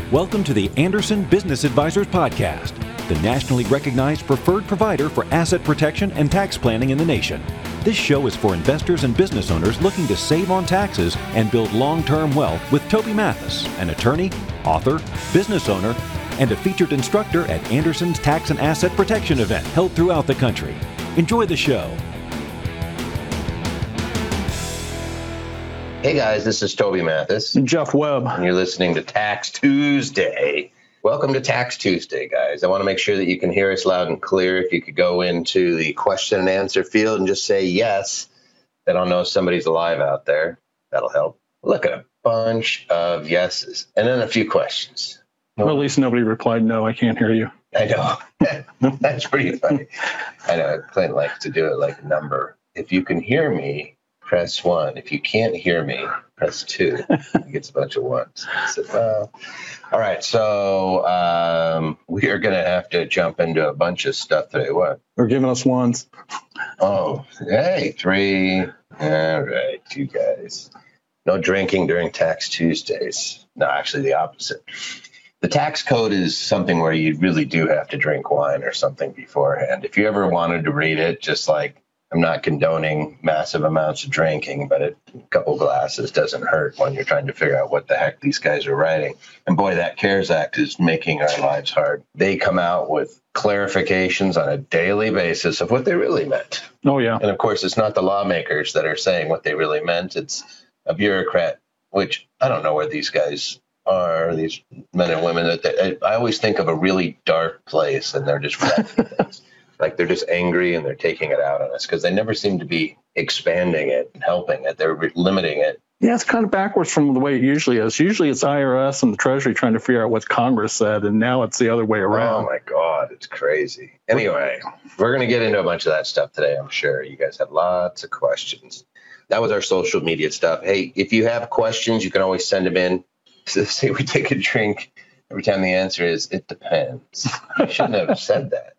Welcome to the Anderson Business Advisors Podcast, the nationally recognized preferred provider for asset protection and tax planning in the nation. This show is for investors and business owners looking to save on taxes and build long-term wealth with Toby Mathis, an attorney, author, business owner, and a featured instructor at Anderson's Tax and Asset Protection event held throughout the country. Enjoy the show. Hey guys, this is Toby Mathis. And Jeff Webb. And you're listening to Tax Tuesday. Welcome to Tax Tuesday, guys. I want to make sure that you can hear us loud and clear. If you could go into the question and answer field and just say yes, then I'll know somebody's alive out there. That'll help. Look at a bunch of yeses and then a few questions. Well, at least nobody replied, no, I can't hear you. I know. That's pretty funny. I know. Clint likes to do it like a number. If you can hear me, press 1. If you can't hear me, press 2. He gets a bunch of ones. I said, well, all right. So we are going to have to jump into a bunch of stuff today. What? They're giving us ones. Oh, hey, 3. All right, you guys. No drinking during Tax Tuesdays. No, actually the opposite. The tax code is something where you really do have to drink wine or something beforehand. If you ever wanted to read it, just like, I'm not condoning massive amounts of drinking, but a couple glasses doesn't hurt when you're trying to figure out what the heck these guys are writing. And boy, that CARES Act is making our lives hard. They come out with clarifications on a daily basis of what they really meant. Oh, yeah. And of course, it's not the lawmakers that are saying what they really meant. It's a bureaucrat, which I don't know where these guys are, these men and women. I always think of a really dark place, and they're just writing things. Like they're just angry and they're taking it out on us because they never seem to be expanding it and helping it. They're limiting it. Yeah, it's kind of backwards from the way it usually is. Usually it's IRS and the Treasury trying to figure out what Congress said, and now it's the other way around. Oh, my God. It's crazy. Anyway, we're going to get into a bunch of that stuff today, I'm sure. You guys have lots of questions. That was our social media stuff. Hey, if you have questions, you can always send them in. So say we take a drink. Every time the answer is, it depends. I shouldn't have said that.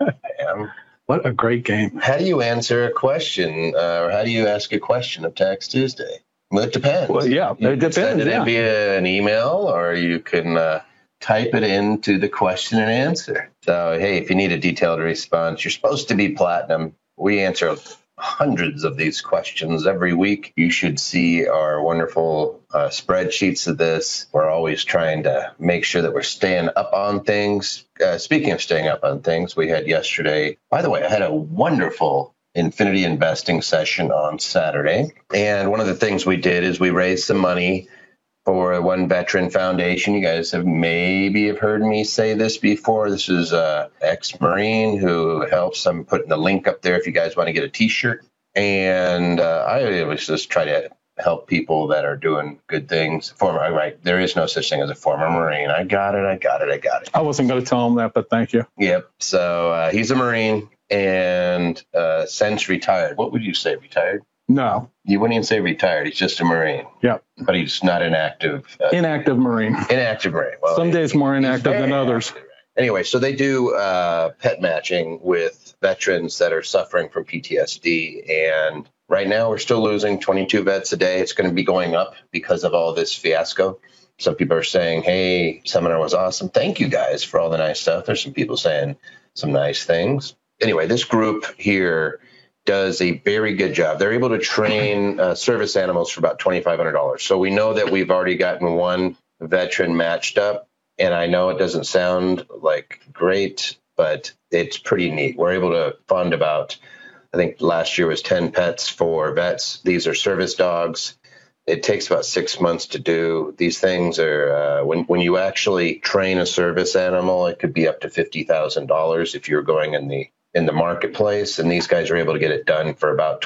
What a great game. How do you answer a question, or how do you ask a question of Tax Tuesday? Well, it depends. Well, yeah, it depends. Send it in via an email, or you can type it into the question and answer. So, hey, if you need a detailed response, you're supposed to be platinum. We answer hundreds of these questions every week. You should see our wonderful spreadsheets of this. We're always trying to make sure that we're staying up on things. Speaking of staying up on things, we had yesterday, by the way, I had a wonderful Infinity investing session on Saturday. And one of the things we did is we raised some money for one veteran foundation. You guys have heard me say this before. This is an ex-Marine who helps. I'm putting the link up there if you guys want to get a T-shirt. And I always just try to help people that are doing good things. There is no such thing as a former Marine. I got it. I wasn't going to tell him that, but thank you. Yep. So he's a Marine and since retired. What would you say, retired? No. You wouldn't even say retired. He's just a Marine. Yeah. But he's not an active. Inactive Marine. Inactive Marine. Well, some days more inactive than others. Active. Anyway, so they do pet matching with veterans that are suffering from PTSD. And right now we're still losing 22 vets a day. It's going to be going up because of all this fiasco. Some people are saying, hey, seminar was awesome. Thank you guys for all the nice stuff. There's some people saying some nice things. Anyway, this group here does a very good job. They're able to train service animals for about $2,500. So we know that we've already gotten one veteran matched up. And I know it doesn't sound like great, but it's pretty neat. We're able to fund about, I think last year was 10 pets for vets. These are service dogs. It takes about 6 months to do. These things are, when you actually train a service animal, it could be up to $50,000 if you're going in the marketplace. And these guys are able to get it done for about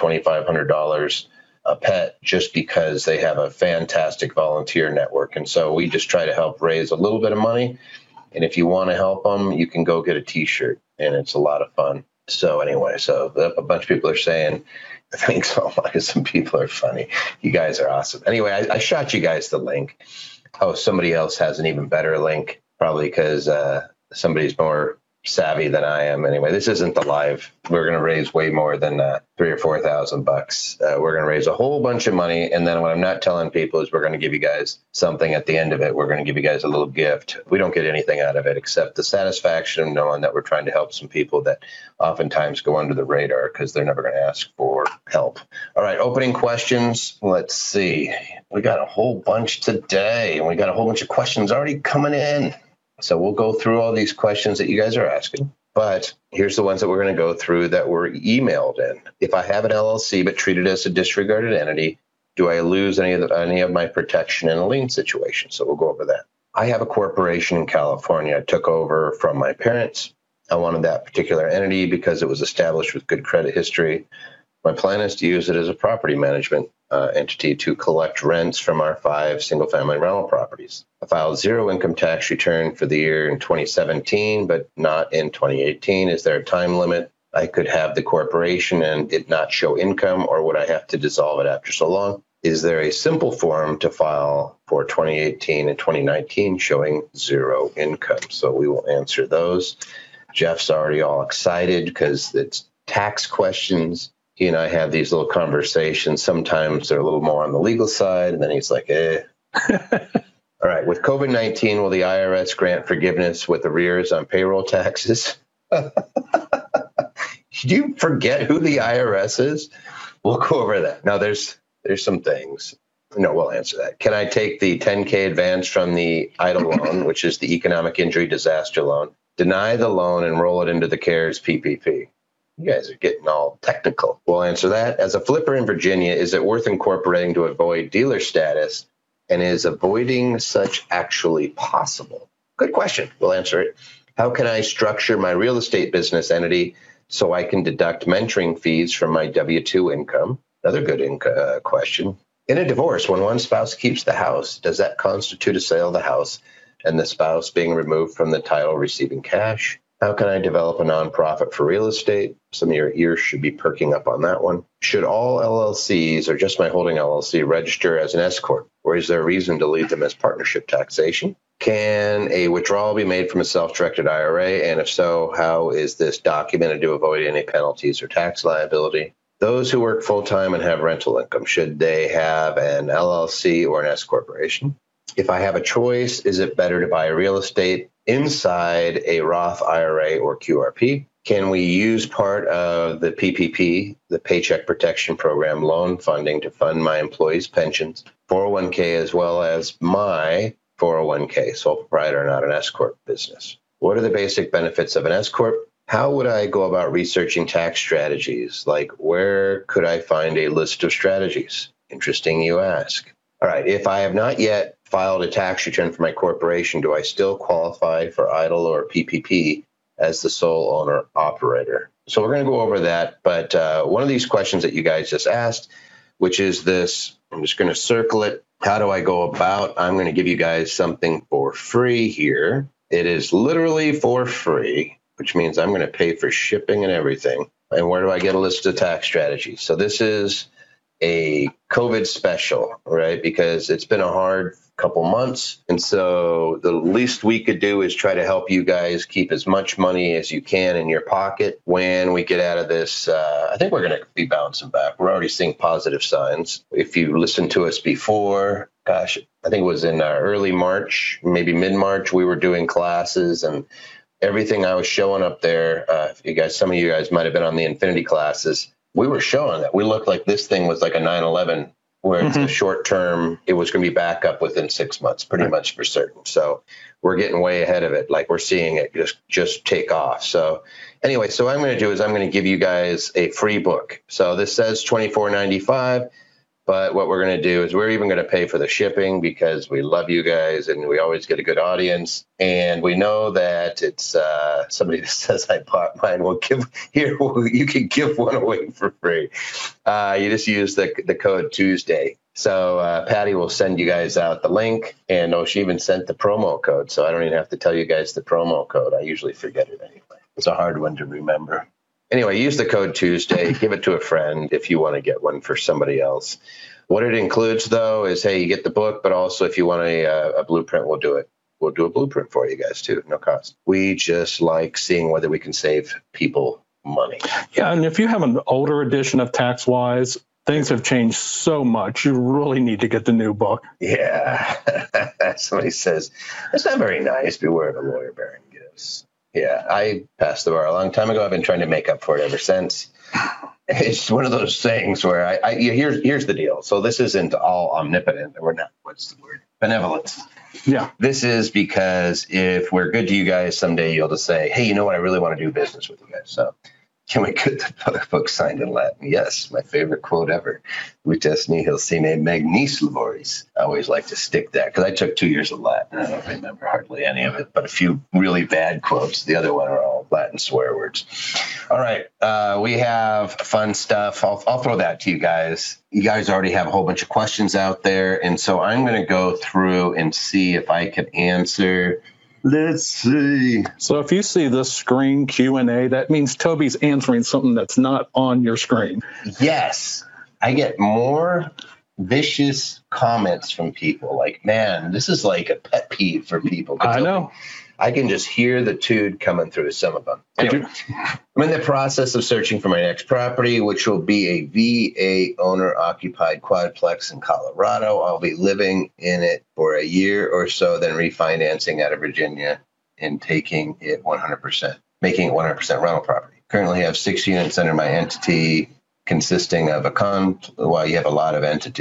$2,500 a pet just because they have a fantastic volunteer network. And so we just try to help raise a little bit of money. And if you want to help them, you can go get a T-shirt, and it's a lot of fun. So anyway, a bunch of people are saying, thanks so much. Some people are funny. You guys are awesome. Anyway, I shot you guys the link. Oh, somebody else has an even better link, probably because somebody's more savvy than I am. Anyway, this isn't the live. We're going to raise way more than $3,000 or $4,000. We're going to raise a whole bunch of money. And then what I'm not telling people is we're going to give you guys something at the end of it. We're going to give you guys a little gift. We don't get anything out of it except the satisfaction of knowing that we're trying to help some people that oftentimes go under the radar because they're never going to ask for help. All right, opening questions. Let's see. We got a whole bunch today, and we got a whole bunch of questions already coming in. So we'll go through all these questions that you guys are asking. But here's the ones that we're going to go through that were emailed in. If I have an LLC but treated as a disregarded entity, do I lose any of my protection in a lien situation? So we'll go over that. I have a corporation in California I took over from my parents. I wanted that particular entity because it was established with good credit history. My plan is to use it as a property management entity to collect rents from our 5 single-family rental properties. I filed 0 income tax return for the year in 2017, but not in 2018. Is there a time limit? I could have the corporation and it not show income, or would I have to dissolve it after so long? Is there a simple form to file for 2018 and 2019 showing 0 income? So we will answer those. Jeff's already all excited because it's tax questions. He and I have these little conversations. Sometimes they're a little more on the legal side, and then he's like, All right, with COVID-19, will the IRS grant forgiveness with arrears on payroll taxes? Did you forget who the IRS is? We'll go over that. Now, there's some things. No, we'll answer that. Can I take the $10K advance from the EIDL loan, which is the Economic Injury Disaster Loan, deny the loan, and roll it into the CARES PPP? You guys are getting all technical. We'll answer that. As a flipper in Virginia, is it worth incorporating to avoid dealer status? And is avoiding such actually possible? Good question. We'll answer it. How can I structure my real estate business entity so I can deduct mentoring fees from my W-2 income? Another good question. In a divorce, when one spouse keeps the house, does that constitute a sale of the house and the spouse being removed from the title receiving cash? How can I develop a nonprofit for real estate? Some of your ears should be perking up on that one. Should all LLCs or just my holding LLC register as an S Corp? Or is there a reason to leave them as partnership taxation? Can a withdrawal be made from a self-directed IRA? And if so, how is this documented to avoid any penalties or tax liability? Those who work full-time and have rental income, should they have an LLC or an S corporation? If I have a choice, is it better to buy real estate inside a Roth IRA or QRP? Can we use part of the PPP, the Paycheck Protection Program loan funding, to fund my employees' pensions, 401k, as well as my 401k, sole proprietor, not an S Corp business? What are the basic benefits of an S Corp? How would I go about researching tax strategies? Like, where could I find a list of strategies? Interesting you ask. All right, if I have not yet filed a tax return for my corporation, do I still qualify for EIDL or PPP as the sole owner operator? So we're going to go over that. But one of these questions that you guys just asked, which is this, I'm just going to circle it. How do I go about? I'm going to give you guys something for free here. It is literally for free, which means I'm going to pay for shipping and everything. And where do I get a list of tax strategies? So this is a COVID special, right? Because it's been a hard couple months. And so the least we could do is try to help you guys keep as much money as you can in your pocket when we get out of this. I think we're going to be bouncing back. We're already seeing positive signs. If you listened to us before, gosh, I think it was in early March, maybe mid-March, we were doing classes, and everything I was showing up there, some of you guys might have been on the Infinity classes. We were showing that we looked like this thing was like a 9/11, where it's a short term. It was going to be back up within 6 months, pretty much for certain. So we're getting way ahead of it. Like, we're seeing it just take off. So anyway, so what I'm going to do is I'm going to give you guys a free book. So this says $24.95. But what we're going to do is we're even going to pay for the shipping because we love you guys and we always get a good audience. And we know that it's somebody that says I bought mine. We'll give here. You can give one away for free. You just use the code Tuesday. So Patty will send you guys out the link. And she even sent the promo code. So I don't even have to tell you guys the promo code. I usually forget it anyway. It's a hard one to remember. Anyway, use the code Tuesday, give it to a friend if you want to get one for somebody else. What it includes, though, is, hey, you get the book, but also if you want a blueprint, we'll do it. we'll do a blueprint for you guys too, no cost. We just like seeing whether we can save people money. Yeah, and if you have an older edition of TaxWise, things have changed so much. You really need to get the new book. Yeah. Somebody says, that's not very nice. Beware of a lawyer bearing gifts. Yeah, I passed the bar a long time ago. I've been trying to make up for it ever since. It's one of those things where here's the deal. So this isn't all omnipotent. We're not, what's the word? Benevolence. Yeah. This is because if we're good to you guys, someday you'll just say, hey, you know what? I really want to do business with you guys. So can we get the book signed in Latin? Yes, my favorite quote ever. Vitas nihil sine magnis laboris. I always like to stick that because I took 2 years of Latin. I don't remember hardly any of it, but a few really bad quotes. The other one are all Latin swear words. All right, we have fun stuff. I'll throw that to you guys. You guys already have a whole bunch of questions out there, and so I'm going to go through and see if I can answer. Let's see. So if you see this screen Q&A, that means Toby's answering something that's not on your screen. Yes. I get more vicious comments from people like, man, this is like a pet peeve for people. I know. I can just hear the tude coming through some of them. Anyway, I'm in the process of searching for my next property, which will be a VA owner-occupied quadplex in Colorado. I'll be living in it for a year or so, then refinancing out of Virginia and taking it 100%, making it 100% rental property. Currently have 6 units under my entity, consisting of you have a lot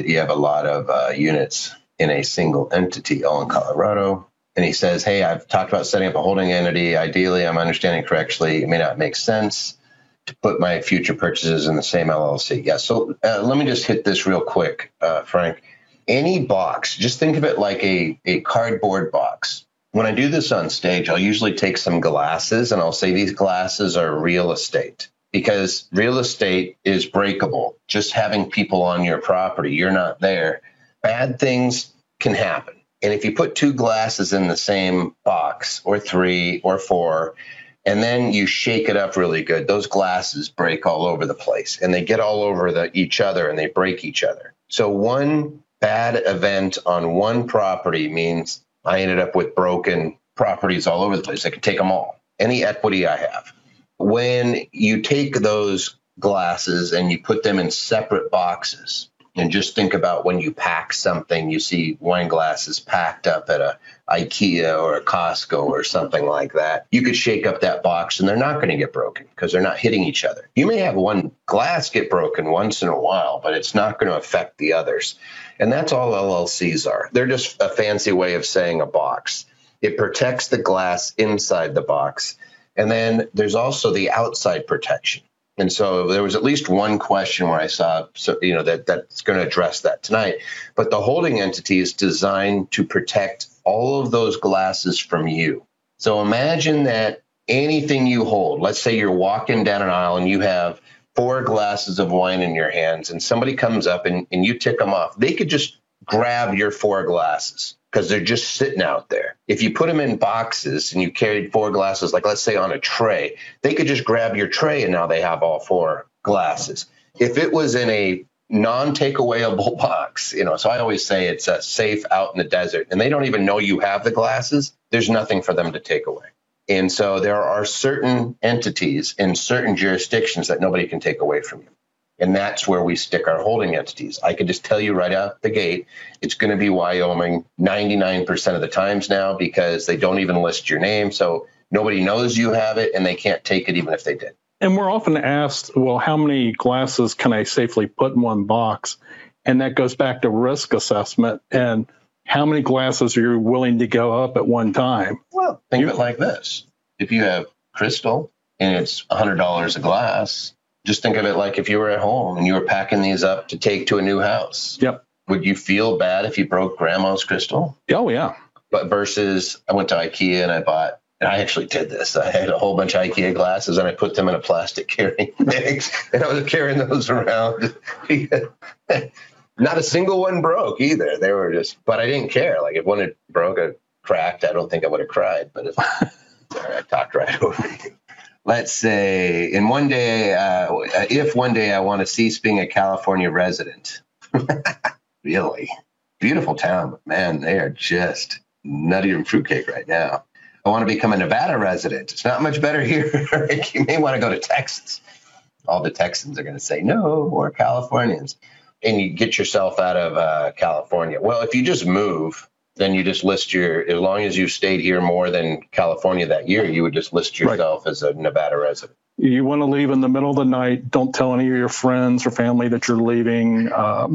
of units in a single entity, all in Colorado. And he says, hey, I've talked about setting up a holding entity. Ideally, I'm understanding correctly, it may not make sense to put my future purchases in the same LLC. Yeah, so let me just hit this real quick, Frank. Any box, just think of it like a cardboard box. When I do this on stage, I'll usually take some glasses and I'll say these glasses are real estate because real estate is breakable. Just having people on your property, you're not there. Bad things can happen. And if you put 2 glasses in the same box, or 3 or 4, and then you shake it up really good, those glasses break all over the place and they get all over each other and they break each other. So one bad event on one property means I ended up with broken properties all over the place. I could take them all, any equity I have. When you take those glasses and you put them in separate boxes, and just think about when you pack something, you see wine glasses packed up at a IKEA or a Costco or something like that. You could shake up that box and they're not going to get broken because they're not hitting each other. You may have one glass get broken once in a while, but it's not going to affect the others. And that's all LLCs are. They're just a fancy way of saying a box. It protects the glass inside the box. And then there's also the outside protection. And so there was at least one question where I saw, that's going to address that tonight. But the holding entity is designed to protect all of those glasses from you. So imagine that anything you hold, let's say you're walking down an aisle and you have 4 glasses of wine in your hands and somebody comes up and you tick them off. They could just grab your 4 glasses because they're just sitting out there. If you put them in boxes and you carried 4 glasses, like let's say on a tray, they could just grab your tray and now they have all 4 glasses. If it was in a non-takeawayable box, so I always say it's safe out in the desert and they don't even know you have the glasses, there's nothing for them to take away. And so there are certain entities in certain jurisdictions that nobody can take away from you. And that's where we stick our holding entities. I can just tell you right out the gate, it's going to be Wyoming 99% of the times now because they don't even list your name. So nobody knows you have it and they can't take it even if they did. And we're often asked, well, how many glasses can I safely put in one box? And that goes back to risk assessment and how many glasses are you willing to go up at one time? Well, think of it like this. If you have crystal and it's $100 a glass, just think of it like if you were at home and you were packing these up to take to a new house. Yep. Would you feel bad if you broke grandma's crystal? Oh, yeah. But versus I went to IKEA and I actually did this. I had a whole bunch of IKEA glasses and I put them in a plastic carrying bag and I was carrying those around. Not a single one broke either. They were but I didn't care. Like if one had broke or cracked, I don't think I would have cried. But I talked right over you. Let's say if one day I want to cease being a California resident. Really beautiful town, but man, they are just nuttier than fruitcake right now. I want to become a Nevada resident. It's not much better here. You may want to go to Texas. All the Texans are going to say, no, or Californians. And you get yourself out of California. Well, if you just move, then you just list as long as you've stayed here more than California that year, you would just list yourself as a Nevada resident. You want to leave in the middle of the night. Don't tell any of your friends or family that you're leaving.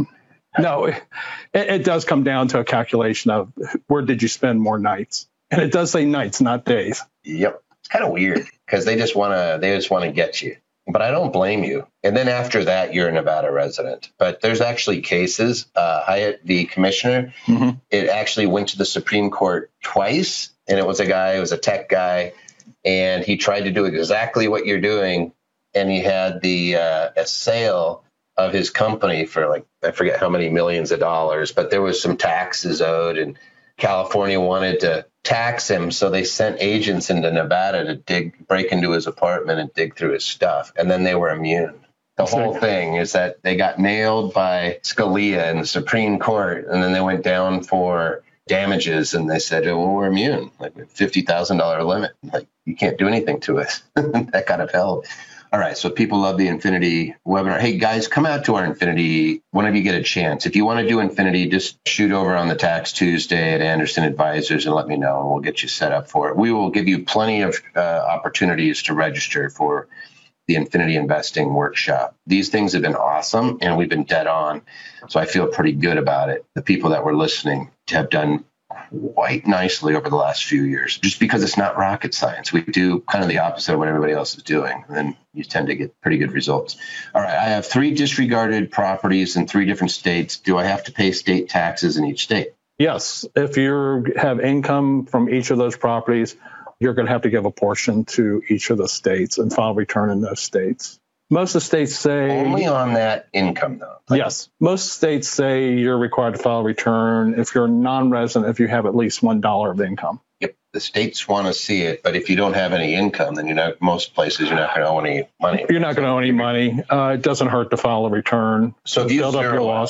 No, it does come down to a calculation of where did you spend more nights? And it does say nights, not days. Yep. It's kind of weird because they just want to get you. But I don't blame you. And then after that, you're a Nevada resident. But there's actually cases. Hyatt, the commissioner, it actually went to the Supreme Court twice. And it was a tech guy, and he tried to do exactly what you're doing. And he had a sale of his company for I forget how many millions of dollars, but there was some taxes owed, and California wanted to tax him, so they sent agents into Nevada to break into his apartment and dig through his stuff, and then they were immune. The whole thing is that they got nailed by Scalia in the Supreme Court, and then they went down for damages, and they said, well, we're immune, $50,000 limit. You can't do anything to us. That got upheld. All right, so people love the Infinity webinar. Hey, guys, come out to our Infinity whenever you get a chance. If you want to do Infinity, just shoot over on the Tax Tuesday at Anderson Advisors and let me know, and we'll get you set up for it. We will give you plenty of opportunities to register for the Infinity Investing Workshop. These things have been awesome, and we've been dead on, so I feel pretty good about it. The people that were listening have done quite nicely over the last few years, just because it's not rocket science. We do kind of the opposite of what everybody else is doing, and then you tend to get pretty good results. All right, I have 3 disregarded properties in 3 different states. Do I have to pay state taxes in each state? Yes. If you have income from each of those properties, you're going to have to give a portion to each of the states and file return in those states. Most of the states say... Only on that income, though. Yes. Most states say you're required to file a return if you're a non-resident, if you have at least $1 of income. Yep. The states want to see it, but if you don't have any income, then most places you're not going to owe any money. You're not going to owe any money. It doesn't hurt to file a return. So if you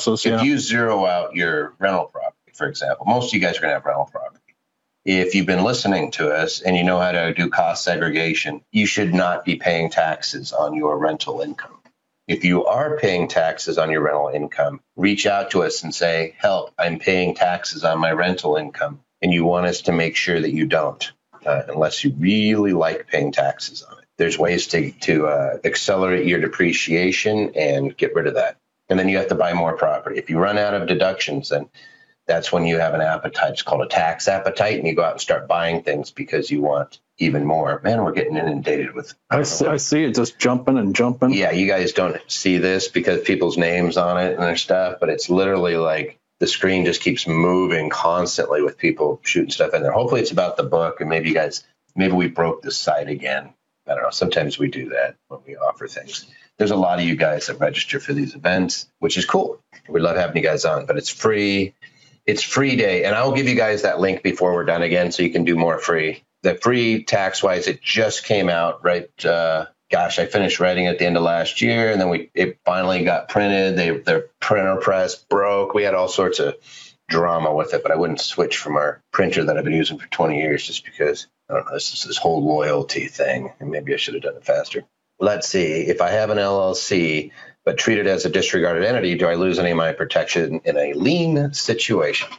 zero out your rental property, for example, most of you guys are going to have rental property. If you've been listening to us and you know how to do cost segregation, you should not be paying taxes on your rental income. If you are paying taxes on your rental income, reach out to us and say, help, I'm paying taxes on my rental income. And you want us to make sure that you don't, unless you really like paying taxes on it. There's ways to accelerate your depreciation and get rid of that. And then you have to buy more property. If you run out of deductions, then that's when you have an appetite. It's called a tax appetite, and you go out and start buying things because you want even more. Man, we're getting inundated with... I see it just jumping and jumping. Yeah, you guys don't see this because people's names on it and their stuff, but it's literally like the screen just keeps moving constantly with people shooting stuff in there. Hopefully it's about the book, and maybe we broke the site again. I don't know. Sometimes we do that when we offer things. There's a lot of you guys that register for these events, which is cool. We love having you guys on, but it's free. It's free day, and I'll give you guys that link before we're done again so you can do more free. The free tax-wise, it just came out, right? I finished writing at the end of last year, and then it finally got printed. Their printer press broke. We had all sorts of drama with it, but I wouldn't switch from our printer that I've been using for 20 years just because, I don't know, this whole loyalty thing, and maybe I should have done it faster. Let's see. If I have an LLC but treat it as a disregarded entity, do I lose any of my protection in a lien situation?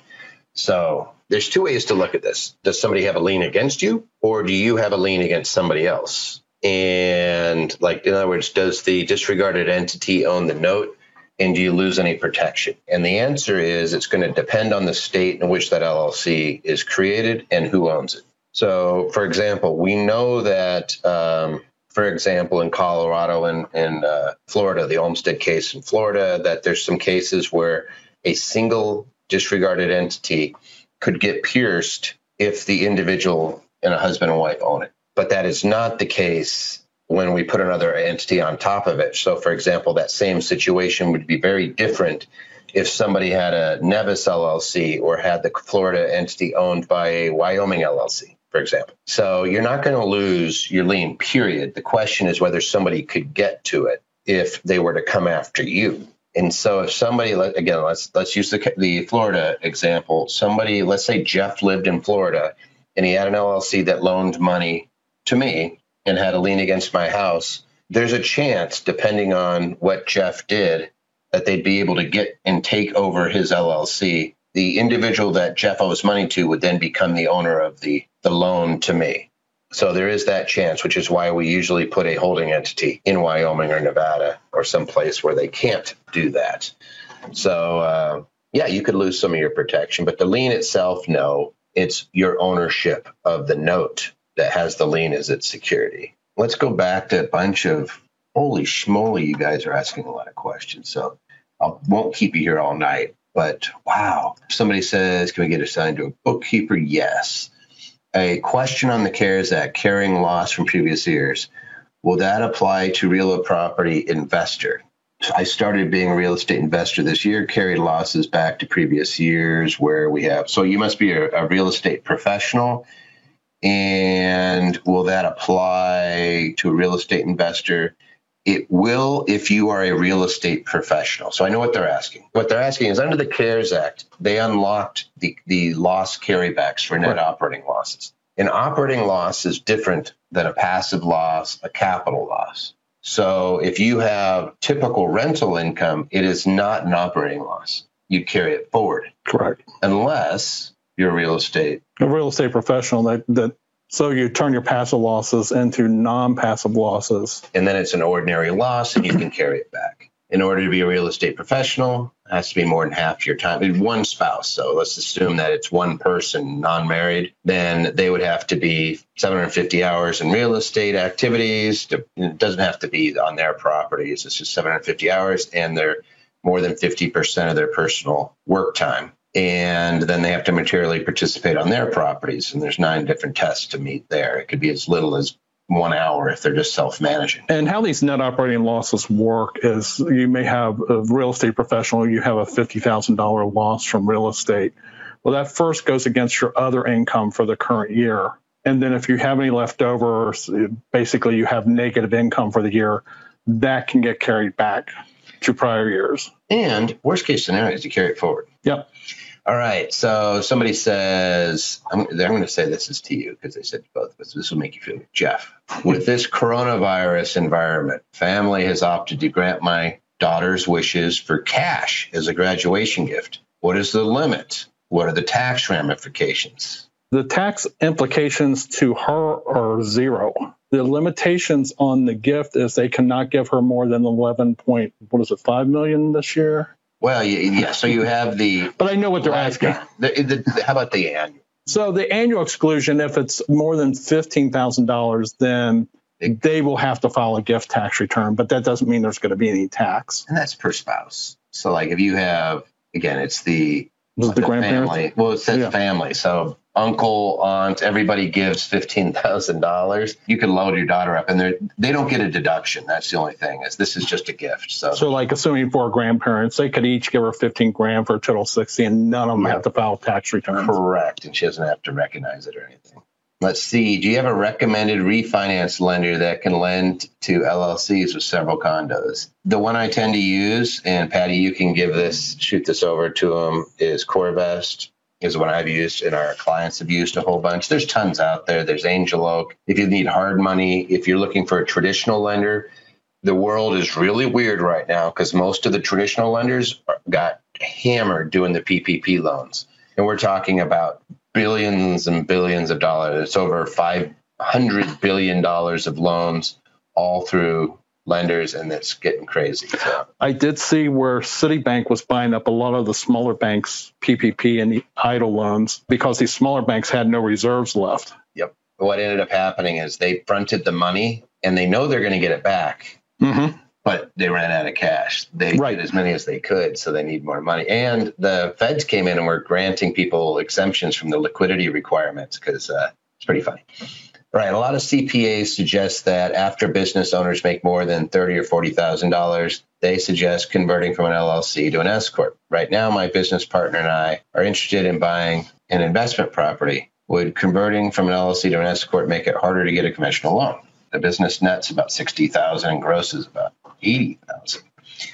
So there's 2 ways to look at this. Does somebody have a lien against you, or do you have a lien against somebody else? And in other words, does the disregarded entity own the note, and do you lose any protection? And the answer is it's going to depend on the state in which that LLC is created and who owns it. So, for example, we know that... for example, in Colorado and Florida, the Olmstead case in Florida, that there's some cases where a single disregarded entity could get pierced if the individual and a husband and wife own it. But that is not the case when we put another entity on top of it. So, for example, that same situation would be very different if somebody had a Nevis LLC or had the Florida entity owned by a Wyoming LLC, for example. So you're not going to lose your lien, period. The question is whether somebody could get to it if they were to come after you. And so if somebody, again, let's use the Florida example. Somebody, let's say Jeff lived in Florida and he had an LLC that loaned money to me and had a lien against my house. There's a chance, depending on what Jeff did, that they'd be able to get and take over his LLC. The individual that Jeff owes money to would then become the owner of the loan to me. So there is that chance, which is why we usually put a holding entity in Wyoming or Nevada or someplace where they can't do that. So, yeah, you could lose some of your protection, but the lien itself, no, it's your ownership of the note that has the lien as its security. Let's go back to a bunch of, holy schmoly, you guys are asking a lot of questions. So I won't keep you here all night, but wow. Somebody says, can we get assigned to a bookkeeper? Yes. A question on the CARES Act, carrying loss from previous years. Will that apply to real property investor? I started being a real estate investor this year, carried losses back to previous years where we have. So you must be a real estate professional. And will that apply to a real estate investor? It will if you are a real estate professional. So I know what they're asking. What they're asking is under the CARES Act, they unlocked the loss carrybacks for net operating losses. An operating loss is different than a passive loss, a capital loss. So if you have typical rental income, it is not an operating loss. You carry it forward. Correct. Unless you're a real estate professional that so you turn your passive losses into non-passive losses. And then it's an ordinary loss and you can carry it back. In order to be a real estate professional, it has to be more than half your time. One spouse. So let's assume that it's one person, non-married. Then they would have to be 750 hours in real estate activities. It doesn't have to be on their properties. It's just 750 hours and they're more than 50% of their personal work time. And then they have to materially participate on their properties. And there's 9 different tests to meet there. It could be as little as 1 hour if they're just self-managing. And how these net operating losses work is you may have a real estate professional, you have a $50,000 loss from real estate. Well, that first goes against your other income for the current year. And then if you have any leftovers, basically you have negative income for the year, that can get carried back to prior years. And worst case scenario is you carry it forward. Yep. All right. So somebody says, I'm going to say this is to you because they said to both of us, this will make you feel good. Jeff, with this coronavirus environment, family has opted to grant my daughter's wishes for cash as a graduation gift. What is the limit? What are the tax ramifications? The tax implications to her are zero. The limitations on the gift is they cannot give her more than 5 million this year? Well, yeah. So you have the. But I know what they're asking. How about the annual? So the annual exclusion, if it's more than $15,000, then they will have to file a gift tax return. But that doesn't mean there's going to be any tax. And that's per spouse. So, like, if you have, again, it's the grandparents. Family. Well, it says family. So uncle, aunt, everybody gives $15,000. You can load your daughter up, and they don't get a deduction. That's the only thing. This is just a gift. So like assuming 4 grandparents, they could each give her $15,000 for a total of 60, and none of them have to file tax returns. Correct, and she doesn't have to recognize it or anything. Let's see. Do you have a recommended refinance lender that can lend to LLCs with several condos? The one I tend to use, and Patty, you can shoot this over to them, is CoreVest. Is what I've used and our clients have used a whole bunch. There's tons out there. There's Angel Oak. If you need hard money, if you're looking for a traditional lender, the world is really weird right now because most of the traditional lenders got hammered doing the PPP loans. And we're talking about billions and billions of dollars. It's over $500 billion of loans all through lenders, and it's getting crazy. So. I did see where Citibank was buying up a lot of the smaller banks' PPP and EIDL loans because these smaller banks had no reserves left. Yep. What ended up happening is they fronted the money, and they know they're going to get it back, but they ran out of cash. They did as many as they could, so they need more money. And the feds came in and were granting people exemptions from the liquidity requirements because it's pretty funny. Right. A lot of CPAs suggest that after business owners make more than $30,000 or $40,000, they suggest converting from an LLC to an S Corp. Right now, my business partner and I are interested in buying an investment property. Would converting from an LLC to an S Corp make it harder to get a conventional loan? The business net's about $60,000 and grosses about $80,000.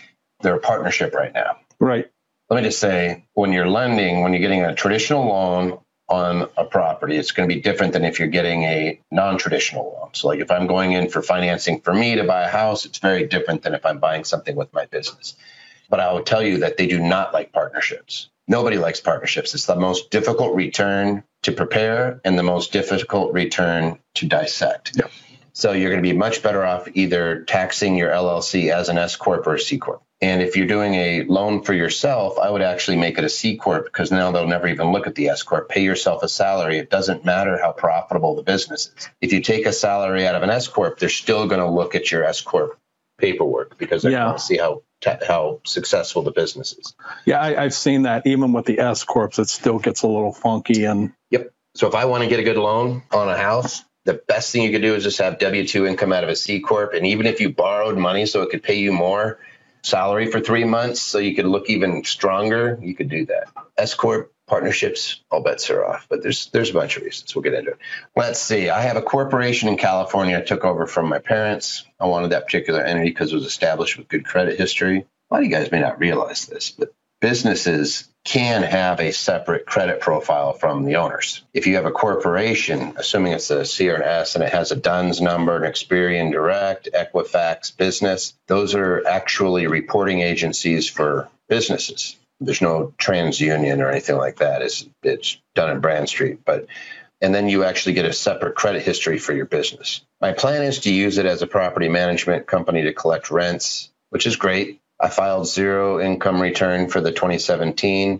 they're a partnership right now. Right. Let me just say, when you're lending, when you're getting a traditional loan on a property, it's going to be different than if you're getting a non-traditional loan. So like if I'm going in for financing for me to buy a house, it's very different than if I'm buying something with my business. But I will tell you that they do not like partnerships. Nobody likes partnerships. It's the most difficult return to prepare and the most difficult return to dissect. Yep. So you're going to be much better off either taxing your LLC as an S Corp or a C Corp. And if you're doing a loan for yourself, I would actually make it a C Corp, because now they'll never even look at the S Corp. Pay yourself a salary. It doesn't matter how profitable the business is. If you take a salary out of an S Corp, they're still going to look at your S Corp paperwork, because they're going to see how successful the business is. Yeah, I've seen that. Even with the S Corps, it still gets a little funky. And yep. So if I want to get a good loan on a house, the best thing you could do is just have W-2 income out of a C Corp. And even if you borrowed money so it could pay you more salary for 3 months so you could look even stronger, you could do that. S Corp partnerships, all bets are off. But there's a bunch of reasons. We'll get into it. Let's see. I have a corporation in California I took over from my parents. I wanted that particular entity because it was established with good credit history. A lot of you guys may not realize this, but businesses can have a separate credit profile from the owners. If you have a corporation, assuming it's a C or an S, and it has a DUNS number, an Experian Direct, Equifax Business, those are actually reporting agencies for businesses. There's no TransUnion or anything like that. It's done in Brand Street, and then you actually get a separate credit history for your business. My plan is to use it as a property management company to collect rents, which is great. I filed 0 income return for the 2017,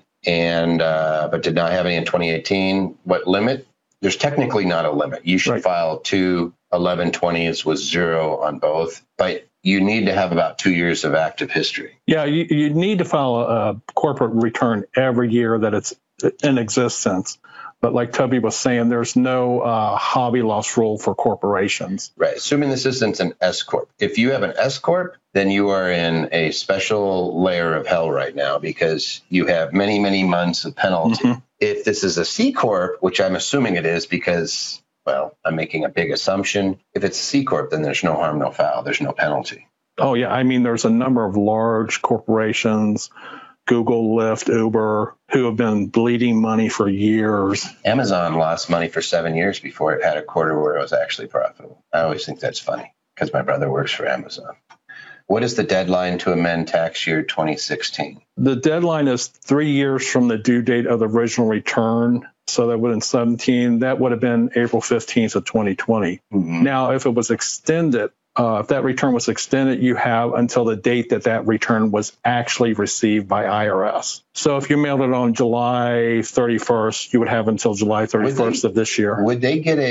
but did not have any in 2018. What limit? There's technically not a limit. You should file 2 1120s with 0 on both, but you need to have about 2 years of active history. Yeah, you need to file a corporate return every year that it's in existence. But like Toby was saying, there's no hobby loss rule for corporations. Right. Assuming this isn't an S Corp. If you have an S Corp, then you are in a special layer of hell right now, because you have many, many months of penalty. Mm-hmm. If this is a C Corp, which I'm assuming it is because, well, I'm making a big assumption. If it's a C Corp, then there's no harm, no foul. There's no penalty. Oh, yeah. I mean, there's a number of large corporations, Google, Lyft, Uber, who have been bleeding money for years. Amazon lost money for 7 years before it had a quarter where it was actually profitable. I always think that's funny because my brother works for Amazon. What is the deadline to amend tax year 2016? The deadline is 3 years from the due date of the original return. So that would in 17, that would have been April 15th of 2020. Mm-hmm. Now, if it was extended, if that return was extended, you have until the date that return was actually received by IRS. So if you mailed it on July 31st, you would have until July 31st of this year. Would they get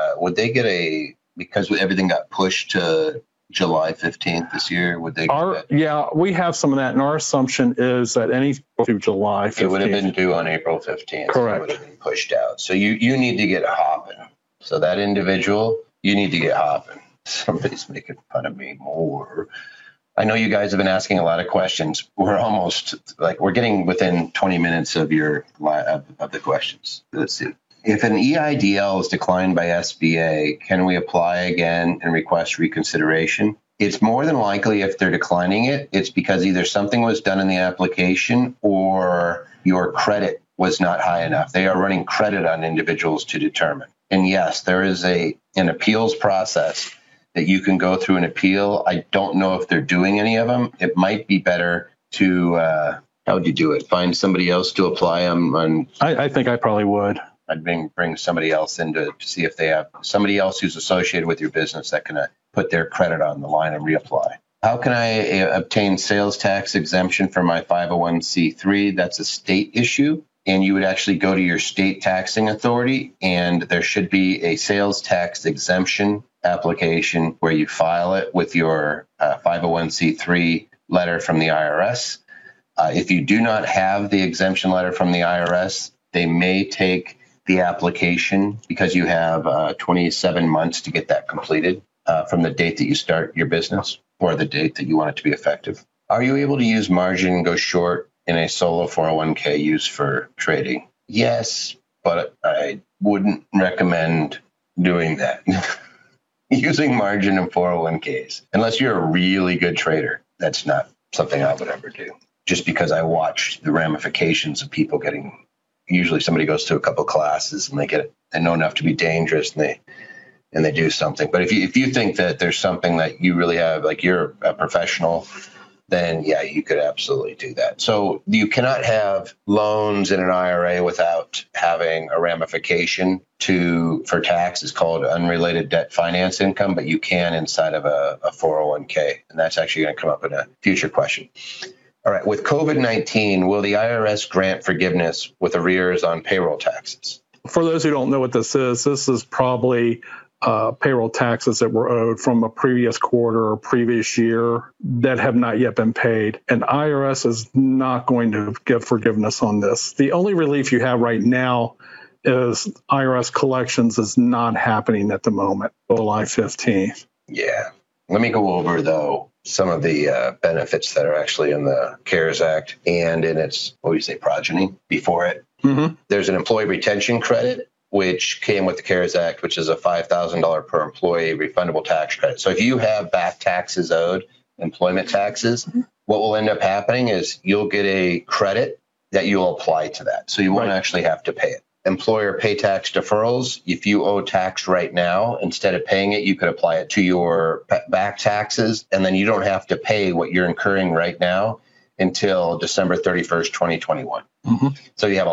a, because everything got pushed to July 15th this year, would they? Yeah, we have some of that. And our assumption is that any through July 15th. It would have been due on April 15th. Correct. So it would have been pushed out. So you need to get hopping. So that individual, you need to get hopping. Somebody's making fun of me more. I know you guys have been asking a lot of questions. We're getting within 20 minutes of of the questions. Let's see. If an EIDL is declined by SBA, can we apply again and request reconsideration? It's more than likely if they're declining it, it's because either something was done in the application or your credit was not high enough. They are running credit on individuals to determine. And yes, there is an appeals process that you can go through an appeal. I don't know if they're doing any of them. It might be better to, how would you do it? Find somebody else to apply them? I think I probably would. I'd bring somebody else in to see if they have somebody else who's associated with your business that can put their credit on the line and reapply. How can I obtain sales tax exemption for my 501c3? That's a state issue. And you would actually go to your state taxing authority, and there should be a sales tax exemption application where you file it with your 501c3 letter from the IRS. If you do not have the exemption letter from the IRS, they may take the application because you have 27 months to get that completed from the date that you start your business or the date that you want it to be effective. Are you able to use margin and go short in a solo 401k used for trading? Yes, but I wouldn't recommend doing that. Using margin in 401ks, unless you're a really good trader. That's not something I would ever do, just because I watched the ramifications of people getting. Usually, somebody goes to a couple classes and they know enough to be dangerous, and they do something. But if you think that there's something that you really have, like you're a professional, then yeah, you could absolutely do that. So you cannot have loans in an IRA without having a ramification for tax. It's called unrelated debt finance income, but you can inside of a 401k. And that's actually going to come up in a future question. All right. With COVID-19, will the IRS grant forgiveness with arrears on payroll taxes? For those who don't know what this is probably payroll taxes that were owed from a previous quarter or previous year that have not yet been paid. And IRS is not going to give forgiveness on this. The only relief you have right now is IRS collections is not happening at the moment, July 15th. Yeah. Let me go over, though, some of the benefits that are actually in the CARES Act and in its, progeny before it. Mm-hmm. There's an employee retention credit, which came with the CARES Act, which is a $5,000 per employee refundable tax credit. So if you have back taxes owed, employment taxes, what will end up happening is you'll get a credit that you'll apply to that. So you won't actually have to pay it. Employer pay tax deferrals, if you owe tax right now, instead of paying it, you could apply it to your back taxes, and then you don't have to pay what you're incurring right now until December 31st, 2021. Mm-hmm. So you have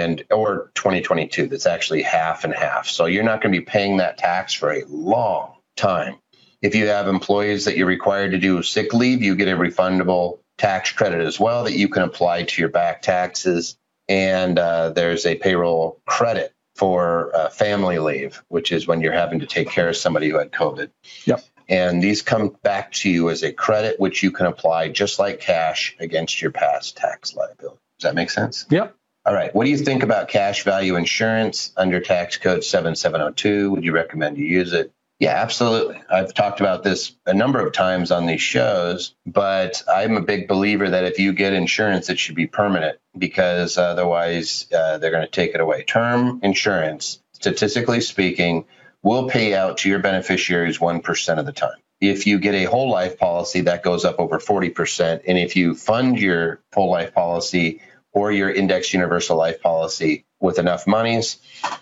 or 2022, that's actually half and half. So you're not going to be paying that tax for a long time. If you have employees that you're required to do sick leave, you get a refundable tax credit as well that you can apply to your back taxes. And there's a payroll credit for family leave, which is when you're having to take care of somebody who had COVID. Yep. And these come back to you as a credit, which you can apply just like cash against your past tax liability. Does that make sense? Yep. All right. What do you think about cash value insurance under tax code 7702? Would you recommend you use it? Yeah, absolutely. I've talked about this a number of times on these shows, but I'm a big believer that if you get insurance, it should be permanent, because otherwise they're going to take it away. Term insurance, statistically speaking, will pay out to your beneficiaries 1% of the time. If you get a whole life policy, that goes up over 40%. And if you fund your whole life policy or your index universal life policy with enough monies,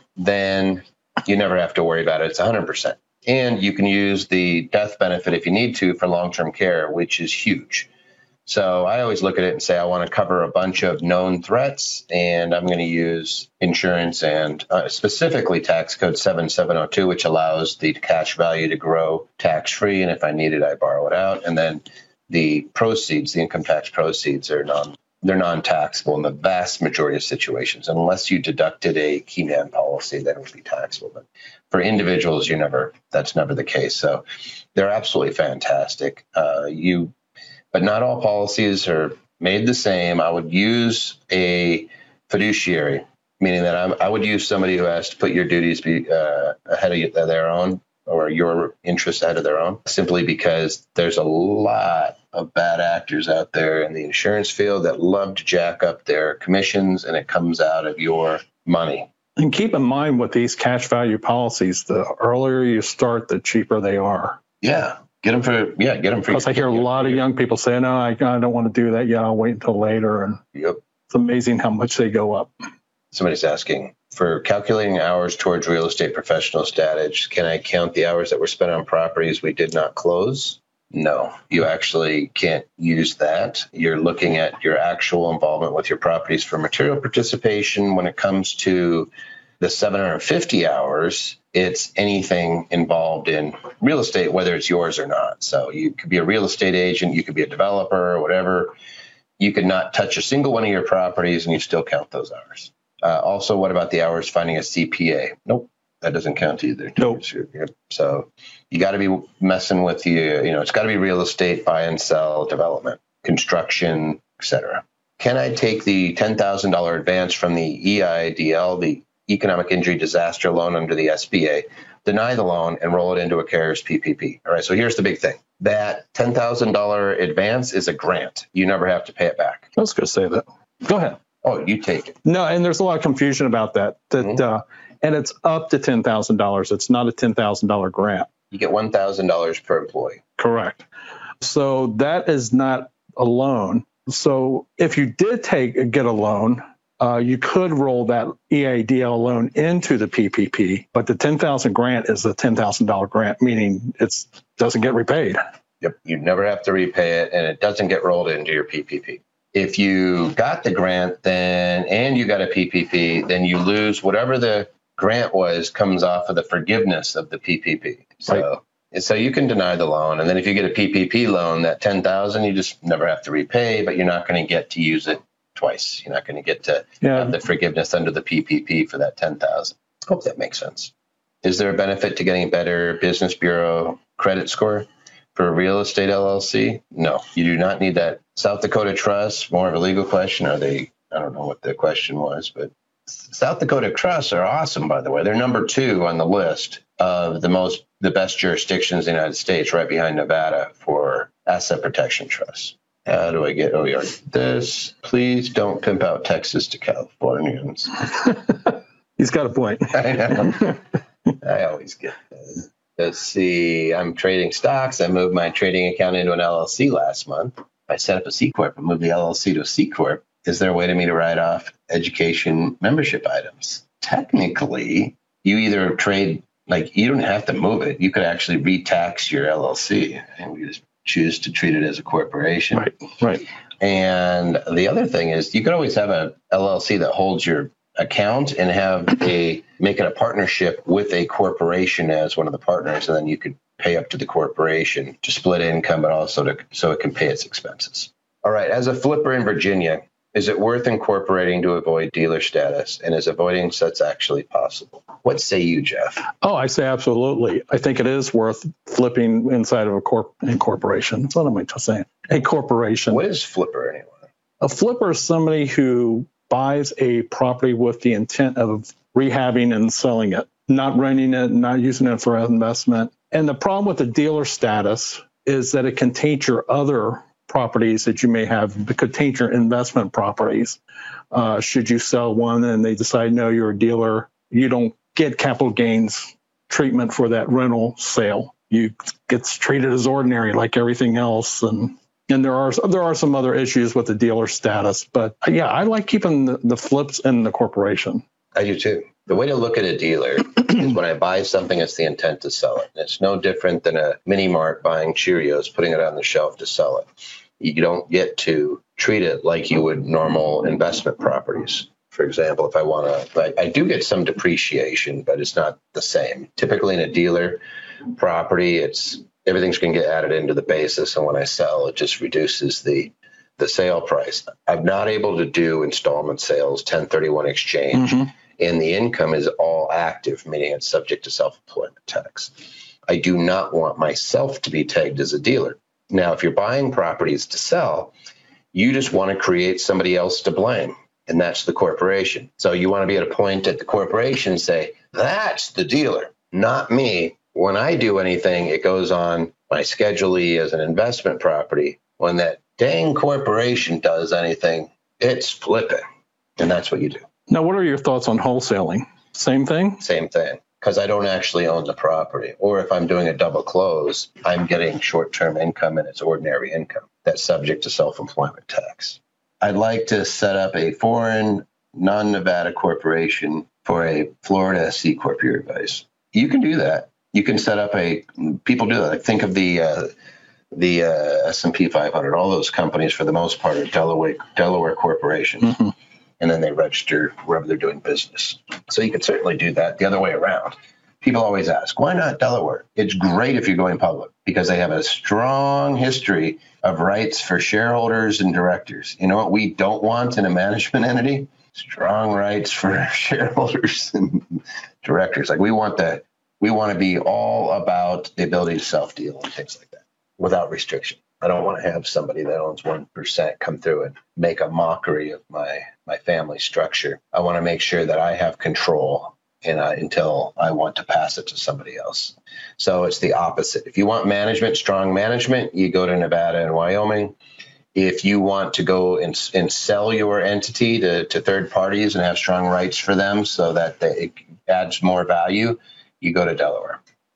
then you never have to worry about it. It's 100%. And you can use the death benefit if you need to for long-term care, which is huge. So I always look at it and say, I want to cover a bunch of known threats, and I'm going to use insurance and specifically tax code 7702, which allows the cash value to grow tax-free. And if I need it, I borrow it out. And then the proceeds, the income tax proceeds, they're non-taxable in the vast majority of situations, unless you deducted a key man policy, then it would be taxable. But for individuals, that's never the case. So they're absolutely fantastic. But not all policies are made the same. I would use a fiduciary, meaning that I would use somebody who has to put your duties ahead of their own, or your interests ahead of their own, simply because there's a lot of bad actors out there in the insurance field that love to jack up their commissions, and it comes out of your money. And keep in mind with these cash value policies, the earlier you start, the cheaper they are. Yeah. Get them for. Because I hear a lot of young people say, no, I don't want to do that yet. I'll wait until later. And It's amazing how much they go up. Somebody's asking, for calculating hours towards real estate professional status, can I count the hours that were spent on properties we did not close? No, you actually can't use that. You're looking at your actual involvement with your properties for material participation. When it comes to the 750 hours, it's anything involved in real estate, whether it's yours or not. So you could be a real estate agent, you could be a developer or whatever. You could not touch a single one of your properties and you still count those hours. Also, what about the hours finding a CPA? Nope, that doesn't count either. Nope. So you got to be messing with it's got to be real estate, buy and sell, development, construction, etc. Can I take the $10,000 advance from the EIDL, the Economic Injury Disaster Loan under the SBA, deny the loan, and roll it into a CARES PPP? All right, so here's the big thing. That $10,000 advance is a grant. You never have to pay it back. I was going to say that. Go ahead. Oh, you take it. No, and there's a lot of confusion about that. And it's up to $10,000. It's not a $10,000 grant. You get $1,000 per employee. Correct. So that is not a loan. So if you did get a loan, you could roll that EIDL loan into the PPP, but the $10,000 grant is a $10,000 grant, meaning it doesn't get repaid. Yep, you never have to repay it, and it doesn't get rolled into your PPP. If you got the grant and you got a PPP, then you lose whatever the grant comes off of the forgiveness of the PPP. So you can deny the loan, and then if you get a PPP loan, that $10,000 you just never have to repay, but you're not going to get to use it twice. You're not going to get to have the forgiveness under the PPP for that $10,000. Hope that makes sense. Is there a benefit to getting a better Business Bureau credit score for a real estate LLC? No, you do not need that. South Dakota Trust, more of a legal question. I don't know what the question was, but South Dakota Trusts are awesome, by the way. They're number 2 on the list of the best jurisdictions in the United States, right behind Nevada for asset protection trusts. How do I get this? Please don't pimp out Texas to Californians. He's got a point. I know. I always get that. Let's see. I'm trading stocks. I moved my trading account into an LLC last month. I set up a C Corp and moved the LLC to a C Corp. Is there a way to me to write off education membership items? Technically, you either trade, you don't have to move it. You could actually re-tax your LLC, and we just choose to treat it as a corporation. Right. And the other thing is you could always have a LLC that holds your account and make it a partnership with a corporation as one of the partners, and then you could pay up to the corporation to split income, but also so it can pay its expenses. All right. As a flipper in Virginia, is it worth incorporating to avoid dealer status? And is avoiding such actually possible? What say you, Jeff? Oh, I say absolutely. I think it is worth flipping inside of a incorporation. What am I saying? A corporation. What is flipper anyway? A flipper is somebody who buys a property with the intent of rehabbing and selling it, not renting it, not using it for investment. And the problem with the dealer status is that it can taint your other properties that you may have. It could taint your investment properties. Should you sell one and they decide, no, you're a dealer, you don't get capital gains treatment for that rental sale. You get treated as ordinary like everything else. And there are some other issues with the dealer status. But yeah, I like keeping the flips in the corporation. I do too. The way to look at a dealer is when I buy something, it's the intent to sell it. It's no different than a mini mart buying Cheerios, putting it on the shelf to sell it. You don't get to treat it like you would normal investment properties. For example, if I do get some depreciation, but it's not the same. Typically in a dealer property, everything's going to get added into the basis. And when I sell, it just reduces the sale price. I'm not able to do installment sales, 1031 exchange, and the income is all active, meaning it's subject to self-employment tax. I do not want myself to be tagged as a dealer. Now, if you're buying properties to sell, you just want to create somebody else to blame, and that's the corporation. So you want to be at a point at the corporation and say, that's the dealer, not me. When I do anything, it goes on my Schedule E as an investment property. When that dang corporation does anything, it's flipping, and that's what you do. Now, what are your thoughts on wholesaling? Same thing? Same thing. Because I don't actually own the property. Or if I'm doing a double close, I'm getting short-term income and it's ordinary income that's subject to self-employment tax. I'd like to set up a foreign, non-Nevada corporation for a Florida C Corp, your advice. You can do that. You can set up people do that. Like think of the S&P 500. All those companies, for the most part, are Delaware corporations. And then they register wherever they're doing business. So you can certainly do that the other way around. People always ask, why not Delaware? It's great if you're going public because they have a strong history of rights for shareholders and directors. You know what we don't want in a management entity? Strong rights for shareholders and directors. Like we want to be all about the ability to self-deal and things like that without restriction. I don't want to have somebody that owns 1% come through and make a mockery of my family structure. I want to make sure that I have control until I want to pass it to somebody else. So it's the opposite. If you want management, strong management, you go to Nevada and Wyoming. If you want to go and sell your entity to third parties and have strong rights for them so that it adds more value, you go to Delaware.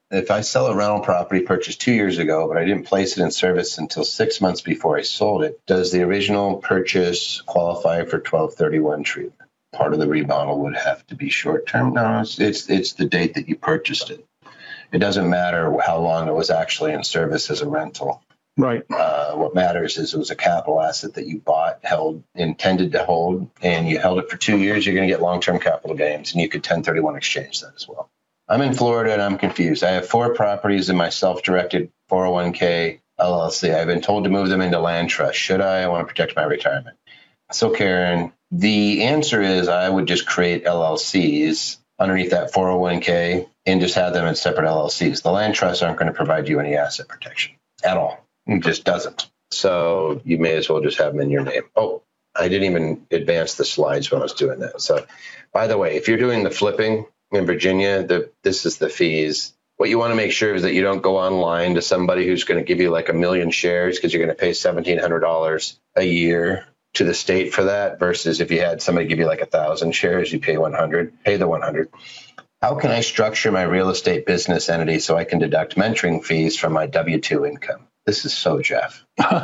If I sell a rental property purchased 2 years ago, but I didn't place it in service until 6 months before I sold it, does the original purchase qualify for 1231 treatment? Part of the remodel would have to be short-term. No, it's the date that you purchased it. It doesn't matter how long it was actually in service as a rental. Right. What matters is it was a capital asset that you bought, held, intended to hold, and you held it for 2 years. You're going to get long-term capital gains, and you could 1031 exchange that as well. I'm in Florida, and I'm confused. I have 4 properties in my self-directed 401k LLC. I've been told to move them into land trust. Should I? I want to protect my retirement. So, Karen, the answer is I would just create LLCs underneath that 401k and just have them in separate LLCs. The land trusts aren't going to provide you any asset protection at all. It just doesn't. So you may as well just have them in your name. Oh, I didn't even advance the slides when I was doing that. So, by the way, if you're doing the flipping in Virginia, this is the fees. What you want to make sure is that you don't go online to somebody who's going to give you like 1 million shares because you're going to pay $1,700 a year to the state for that, versus if you had somebody give you like 1,000 shares, you pay 100, pay the 100. How can I structure my real estate business entity so I can deduct mentoring fees from my W-2 income? This is so Jeff.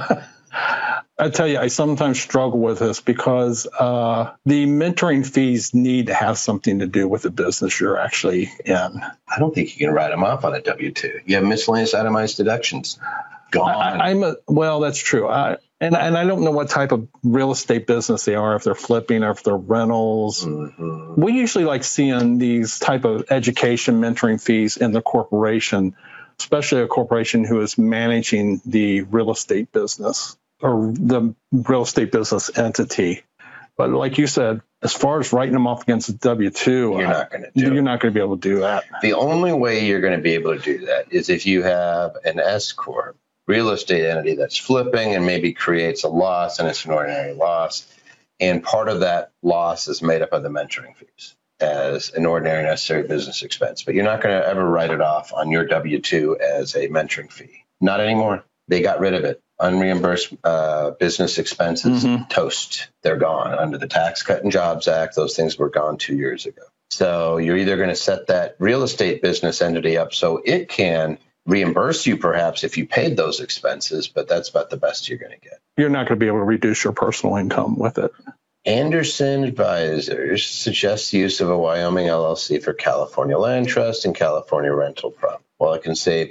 I tell you, I sometimes struggle with this because the mentoring fees need to have something to do with the business you're actually in. I don't think you can write them off on a W-2. You have miscellaneous itemized deductions. Gone. Well, that's true. And I don't know what type of real estate business they are, if they're flipping or if they're rentals. Mm-hmm. We usually like seeing these type of education mentoring fees in the corporation, especially a corporation who is managing the real estate business or the real estate business entity. But like you said, as far as writing them off against a W-2, you're not going to be able to do that. The only way you're going to be able to do that is if you have an S corp real estate entity that's flipping and maybe creates a loss, and it's an ordinary loss. And part of that loss is made up of the mentoring fees as an ordinary necessary business expense. But you're not going to ever write it off on your W-2 as a mentoring fee. Not anymore. They got rid of it. Unreimbursed business expenses, toast. They're gone. Under the Tax Cut and Jobs Act, those things were gone 2 years ago. So you're either going to set that real estate business entity up so it can reimburse you perhaps if you paid those expenses, but that's about the best you're going to get. You're not going to be able to reduce your personal income with it. Anderson Advisors suggests use of a Wyoming LLC for California land trust and California rental property. While it can save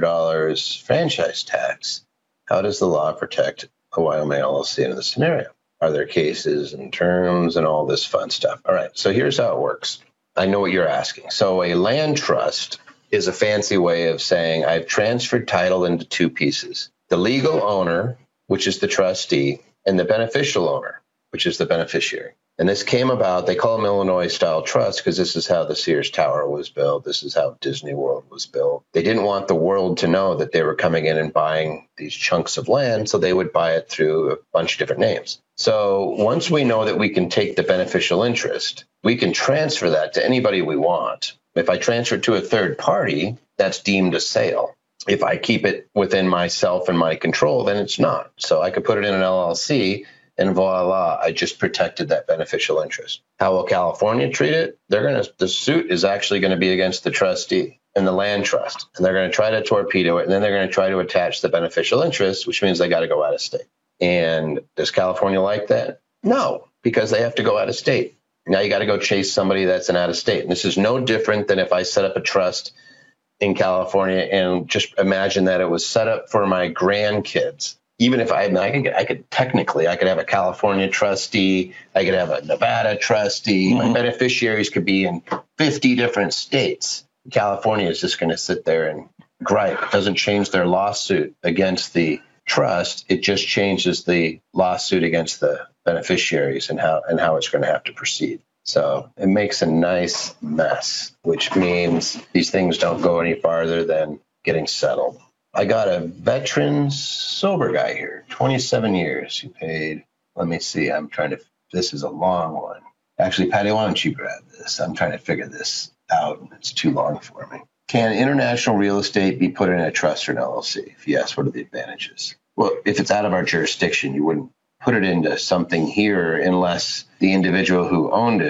$800 franchise tax, how does the law protect a Wyoming LLC in this scenario? Are there cases and terms and all this fun stuff? All right, so here's how it works. I know what you're asking. So a land trust is a fancy way of saying I've transferred title into 2 pieces. The legal owner, which is the trustee, and the beneficial owner, which is the beneficiary. And this came about, they call them Illinois-style trusts because this is how the Sears Tower was built. This is how Disney World was built. They didn't want the world to know that they were coming in and buying these chunks of land, so they would buy it through a bunch of different names. So once we know that we can take the beneficial interest, we can transfer that to anybody we want. If I transfer it to a third party, that's deemed a sale. If I keep it within myself and my control, then it's not. So I could put it in an LLC and voila, I just protected that beneficial interest. How will California treat it? The suit is actually going to be against the trustee and the land trust. And they're going to try to torpedo it. And then they're going to try to attach the beneficial interest, which means they got to go out of state. And does California like that? No, because they have to go out of state. Now you got to go chase somebody that's an out of state. And this is no different than if I set up a trust in California and just imagine that it was set up for my grandkids. Even if I could have a California trustee, I could have a Nevada trustee. My beneficiaries could be in 50 different states. California is just going to sit there and gripe. It doesn't change their lawsuit against the trust. It just changes the lawsuit against the beneficiaries and how it's going to have to proceed. So it makes a nice mess, which means these things don't go any farther than getting settled. I got a veteran sober guy here, 27 years. He paid, let me see, this is a long one. Actually, Patty, why don't you grab this? I'm trying to figure this out. It's too long for me. Can international real estate be put in a trust or an LLC? If yes, what are the advantages? Well, if it's out of our jurisdiction, you wouldn't put it into something here unless the individual who owned it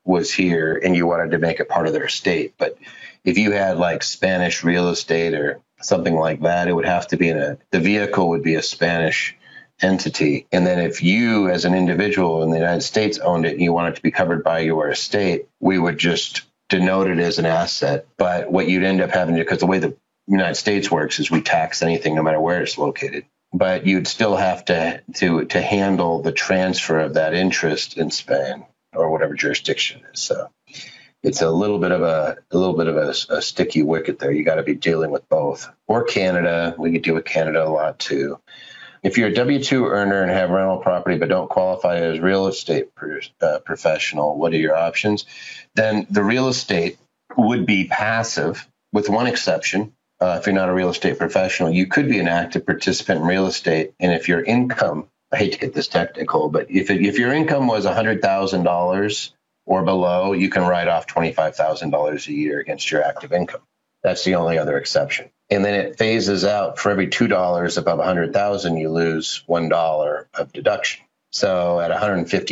was here and you wanted to make it part of their estate. But if you had like Spanish real estate or something like that, it would have to be the vehicle would be a Spanish entity. And then if you as an individual in the United States owned it and you want it to be covered by your estate, we would just denote it as an asset. But what you'd end up having to, because the way the United States works is we tax anything no matter where it's located. But you'd still have to handle the transfer of that interest in Spain or whatever jurisdiction it is. So it's a little bit of a sticky wicket there. You got to be dealing with both. Or Canada, we could deal with Canada a lot too. If you're a W-2 earner and have rental property but don't qualify as real estate professional, what are your options? Then the real estate would be passive, with one exception. If you're not a real estate professional, you could be an active participant in real estate. And if your income, I hate to get this technical, but if your income was $100,000 or below, you can write off $25,000 a year against your active income. That's the only other exception. And then it phases out. For every $2 above $100,000, you lose $1 of deduction. So at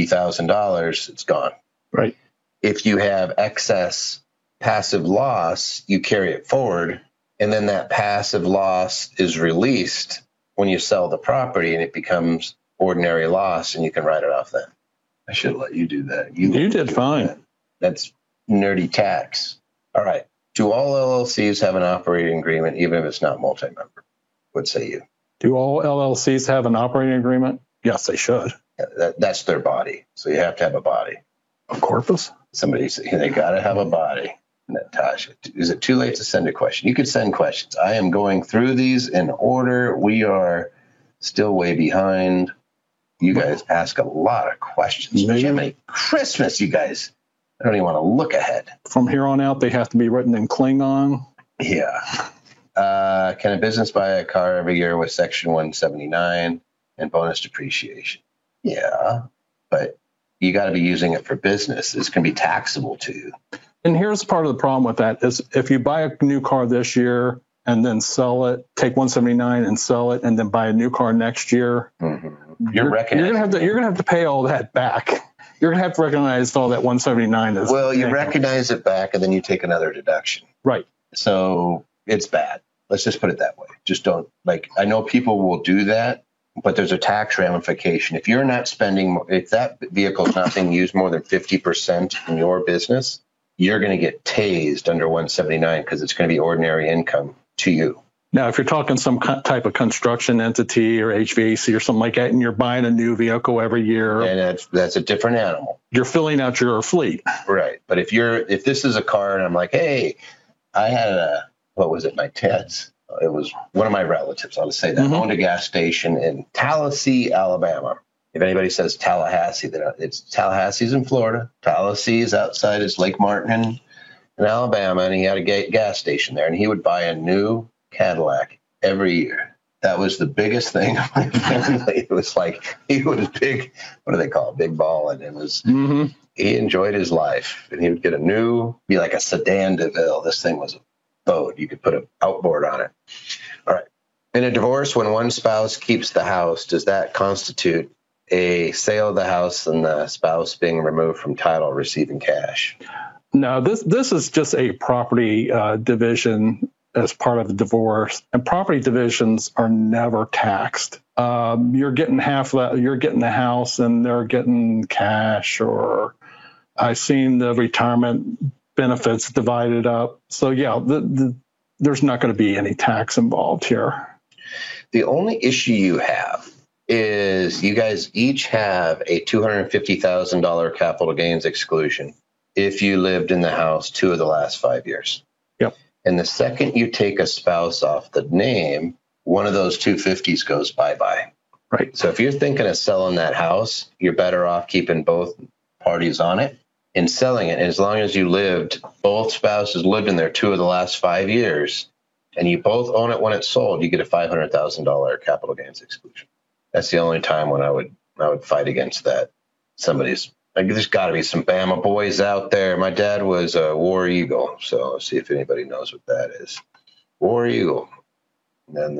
$150,000, it's gone. Right. If you have excess passive loss, you carry it forward, and then that passive loss is released when you sell the property, and it becomes ordinary loss, and you can write it off then. I should let you do that. You did fine. That. That's nerdy tax. All right. Do all LLCs have an operating agreement, even if it's not multi-member? What say you? Do all LLCs have an operating agreement? Yes, they should. Yeah, that's their body. So you have to have a body. A corpus? Somebody said they got to have a body. Natasha, is it too late to send a question? You could send questions. I am going through these in order. We are still way behind. You guys ask a lot of questions. Jiminy Christmas, you guys. I don't even want to look ahead. From here on out, they have to be written in Klingon. Yeah. Can a business buy a car every year with Section 179 and bonus depreciation? Yeah, but you got to be using it for business. It's going to be taxable to you. And here's part of the problem with that is if you buy a new car this year and then sell it, take 179 and sell it, and then buy a new car next year, you're gonna have to pay all that back. You're gonna have to recognize all that 179 is. Well, you recognize it back, and then you take another deduction. Right. So it's bad. Let's just put it that way. Just don't I know people will do that, but there's a tax ramification. If you're not spending, if that vehicle is not being used more than 50% in your business, you're going to get tased under 179 because it's going to be ordinary income to you. Now, if you're talking some type of construction entity or HVAC or something like that, and you're buying a new vehicle every year, and that's a different animal. You're filling out your fleet, right? But if this is a car, and I'm like, hey, I had my dad's. It was one of my relatives. I'll just say that owned a gas station in Tallahassee, Alabama. If anybody says Tallahassee, it's Tallahassee's in Florida. Tallahassee is outside. It's Lake Martin in Alabama, and he had a gas station there, and he would buy a new Cadillac every year. That was the biggest thing of my family. It was like he was big. What do they call it? Big ball, and it was. He enjoyed his life, and he would get be like a sedan DeVille. This thing was a boat. You could put an outboard on it. All right. In a divorce, when one spouse keeps the house, does that constitute a sale of the house and the spouse being removed from title, receiving cash? No, this is just a property division as part of the divorce, and property divisions are never taxed. You're getting half that. You're getting the house, and they're getting cash. Or I've seen the retirement benefits divided up. So yeah, there's not going to be any tax involved here. The only issue you have is you guys each have a $250,000 capital gains exclusion if you lived in the house 2 of the last 5 years. Yep. And the second you take a spouse off the name, one of those 250s goes bye-bye. Right. So if you're thinking of selling that house, you're better off keeping both parties on it and selling it. And as long as both spouses lived in there 2 of the last 5 years, and you both own it when it's sold, you get a $500,000 capital gains exclusion. That's the only time when I would fight against that. There's got to be some Bama boys out there. My dad was a War Eagle, so let's see if anybody knows what that is. War Eagle. And then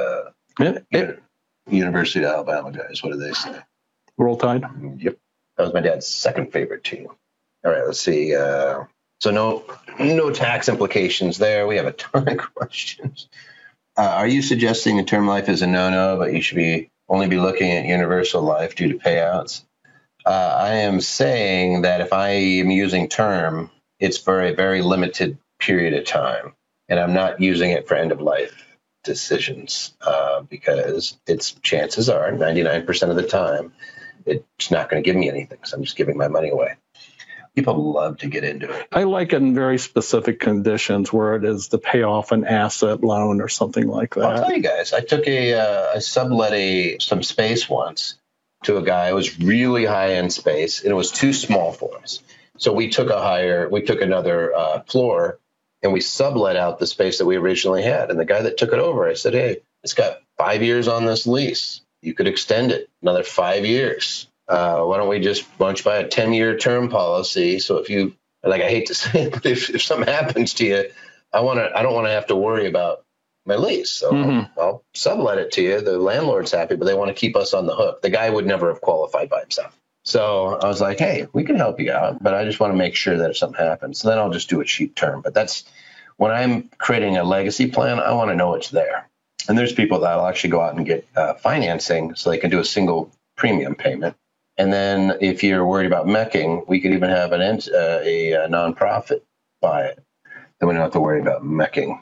the University of Alabama guys, what do they say? Roll Tide? Yep. That was my dad's second favorite team. All right, let's see. So no tax implications there. We have a ton of questions. Are you suggesting a term life is a no-no, but you should only be looking at universal life due to payouts? I am saying that if I am using term, it's for a very limited period of time, and I'm not using it for end-of-life decisions because chances are 99% of the time it's not going to give me anything, so I'm just giving my money away. People love to get into it. I like it in very specific conditions where it is to pay off an asset loan or something like that. I'll tell you guys, I took I sublet some space once to a guy. It was really high-end space, and it was too small for us. So we took another floor, and we sublet out the space that we originally had. And the guy that took it over, I said, hey, it's got 5 years on this lease. You could extend it another 5 years. Why don't we just bunch by a 10-year term policy? So if you, I hate to say it, but if something happens to you, I don't want to have to worry about my lease. So I'll sublet it to you. The landlord's happy, but they want to keep us on the hook. The guy would never have qualified by himself. So I was like, hey, we can help you out, but I just want to make sure that if something happens, so then I'll just do a cheap term. But that's when I'm creating a legacy plan, I want to know it's there. And there's people that'll actually go out and get financing so they can do a single premium payment. And then if you're worried about mecking, we could even have a nonprofit buy it. Then we don't have to worry about mecking.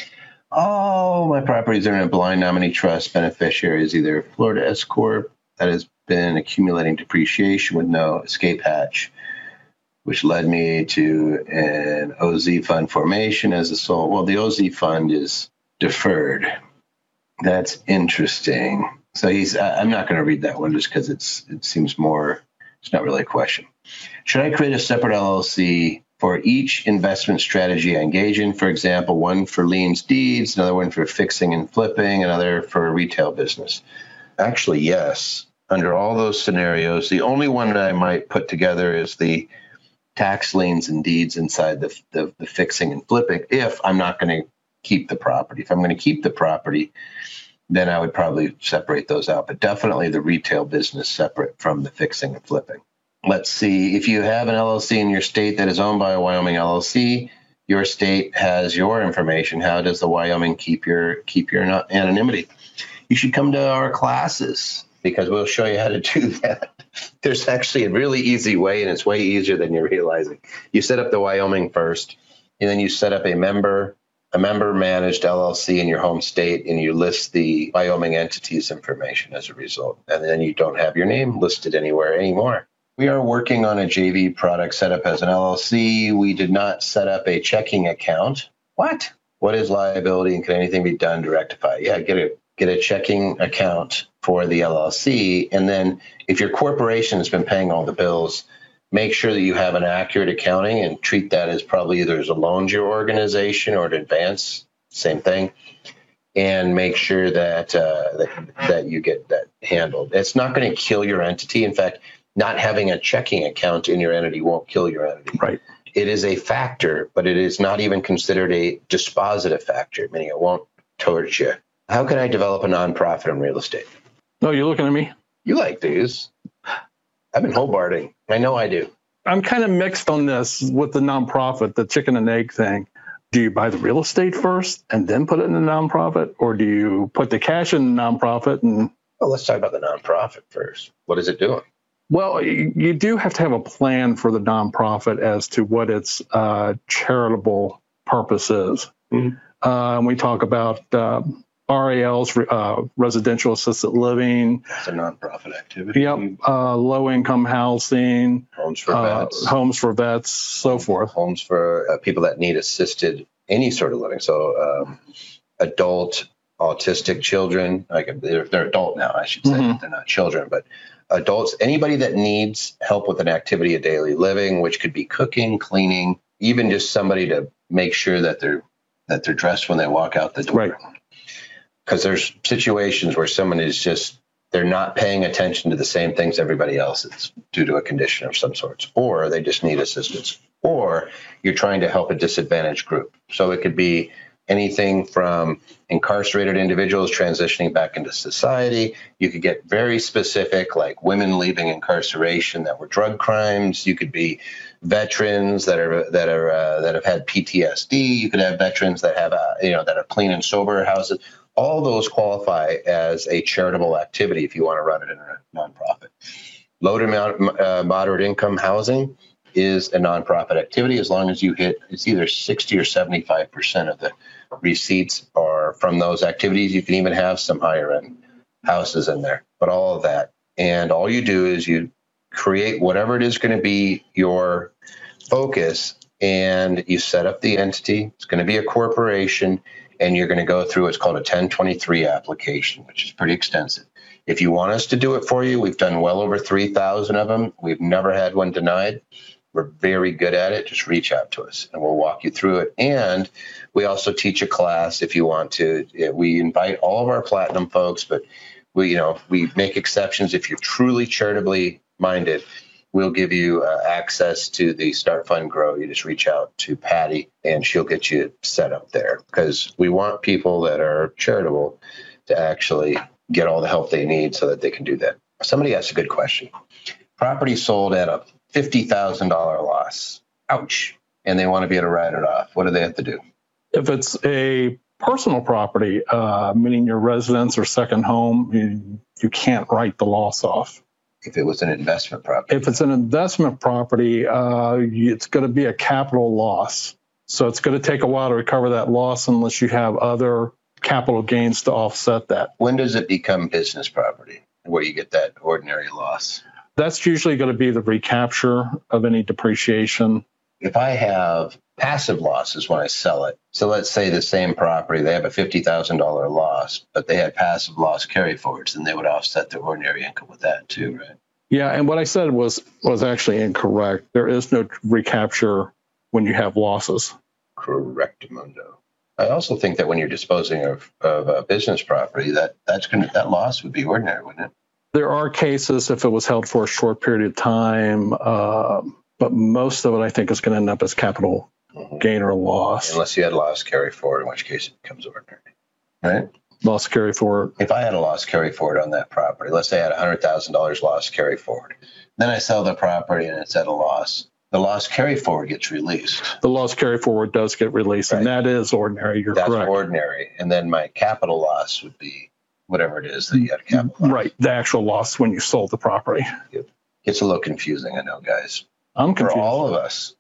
All my properties are in a blind nominee trust. Beneficiary is either Florida S Corp that has been accumulating depreciation with no escape hatch, which led me to an OZ fund formation as a sole. Well, the OZ fund is deferred. That's interesting. So I'm not going to read that one just because it seems more, it's not really a question. Should I create a separate LLC for each investment strategy I engage in? For example, one for liens deeds, another one for fixing and flipping, another for retail business. Actually, yes. Under all those scenarios, the only one that I might put together is the tax liens and deeds inside the fixing and flipping if I'm not going to keep the property. If I'm going to keep the property, then I would probably separate those out, but definitely the retail business separate from the fixing and flipping. Let's see. If you have an LLC in your state that is owned by a Wyoming LLC, your state has your information. How does the Wyoming keep your anonymity? You should come to our classes because we'll show you how to do that. There's actually a really easy way, and it's way easier than you're realizing. You set up the Wyoming first, and then you set up a member-managed LLC in your home state, and you list the Wyoming entity's information as a result. And then you don't have your name listed anywhere anymore. We are working on a JV product set up as an LLC. We did not set up a checking account. What? What is liability, and can anything be done to rectify? Yeah, get a checking account for the LLC. And then if your corporation has been paying all the bills, make sure that you have an accurate accounting and treat that as probably either as a loan to your organization or an advance, same thing, and make sure that that you get that handled. It's not going to kill your entity. In fact, not having a checking account in your entity won't kill your entity. Right. It is a factor, but it is not even considered a dispositive factor, meaning it won't torch you. How can I develop a nonprofit in real estate? No, you're looking at me. You like these. I've been Hobarting. I know I do. I'm kind of mixed on this with the nonprofit, the chicken and egg thing. Do you buy the real estate first and then put it in the nonprofit? Or do you put the cash in the nonprofit? Well, let's talk about the nonprofit first. What is it doing? Well, you do have to have a plan for the nonprofit as to what its charitable purpose is. Mm-hmm. We talk about RALs, residential assisted living. It's a nonprofit activity. Yep. Low-income housing. Homes for vets. Homes for vets, so forth. Homes for people that need assisted, any sort of living. So adult autistic children, they're adult now, I should say. Mm-hmm. They're not children, but adults, anybody that needs help with an activity of daily living, which could be cooking, cleaning, even just somebody to make sure that they're dressed when they walk out the door. Right. Because there's situations where someone is just, they're not paying attention to the same things everybody else is due to a condition of some sorts, or they just need assistance, or you're trying to help a disadvantaged group. So it could be anything from incarcerated individuals transitioning back into society. You could get very specific, like women leaving incarceration that were drug crimes. You could be veterans that have had PTSD. You could have veterans that have that are clean and sober houses. All those qualify as a charitable activity if you want to run it in a nonprofit. Low to moderate income housing is a nonprofit activity as long as you hit, it's either 60 or 75% of the receipts are from those activities. You can even have some higher end houses in there, but all of that. And all you do is you create whatever it is going to be your focus, and you set up the entity. It's going to be a corporation, and you're going to go through what's called a 1023 application, which is pretty extensive. If you want us to do it for you, we've done well over 3,000 of them. We've never had one denied. We're very good at it. Just reach out to us and we'll walk you through it. And we also teach a class if you want to. We invite all of our platinum folks, but we make exceptions. If you're truly charitably minded, we'll give you access to the Start Fund Grow. You just reach out to Patty and she'll get you set up there, because we want people that are charitable to actually get all the help they need so that they can do that. Somebody asked a good question. Property sold at a $50,000 loss. Ouch. And they want to be able to write it off. What do they have to do? If it's a personal property, meaning your residence or second home, you can't write the loss off. If it was an investment property? If it's an investment property, it's going to be a capital loss. So it's going to take a while to recover that loss unless you have other capital gains to offset that. When does it become business property where you get that ordinary loss? That's usually going to be the recapture of any depreciation. If I have passive losses when I sell it, so let's say the same property, they have a $50,000 loss, but they had passive loss carry forwards, then they would offset their ordinary income with that too, right? Yeah, and what I said was actually incorrect. There is no recapture when you have losses. Correctamundo. I also think that when you're disposing of a business property, that loss would be ordinary, wouldn't it? There are cases if it was held for a short period of time, but most of it I think is going to end up as capital gain or loss. Unless you had loss carry forward, in which case it becomes ordinary, right? Loss carry forward. If I had a loss carry forward on that property, let's say I had $100,000 loss carry forward, then I sell the property and it's at a loss. The loss carry forward gets released. The loss carry forward does get released, right. And that is ordinary. That's correct. Ordinary. And then my capital loss would be whatever it is that you had a capital loss. Right. The actual loss when you sold the property. It gets a little confusing, I know, guys. I'm confused. For all of us.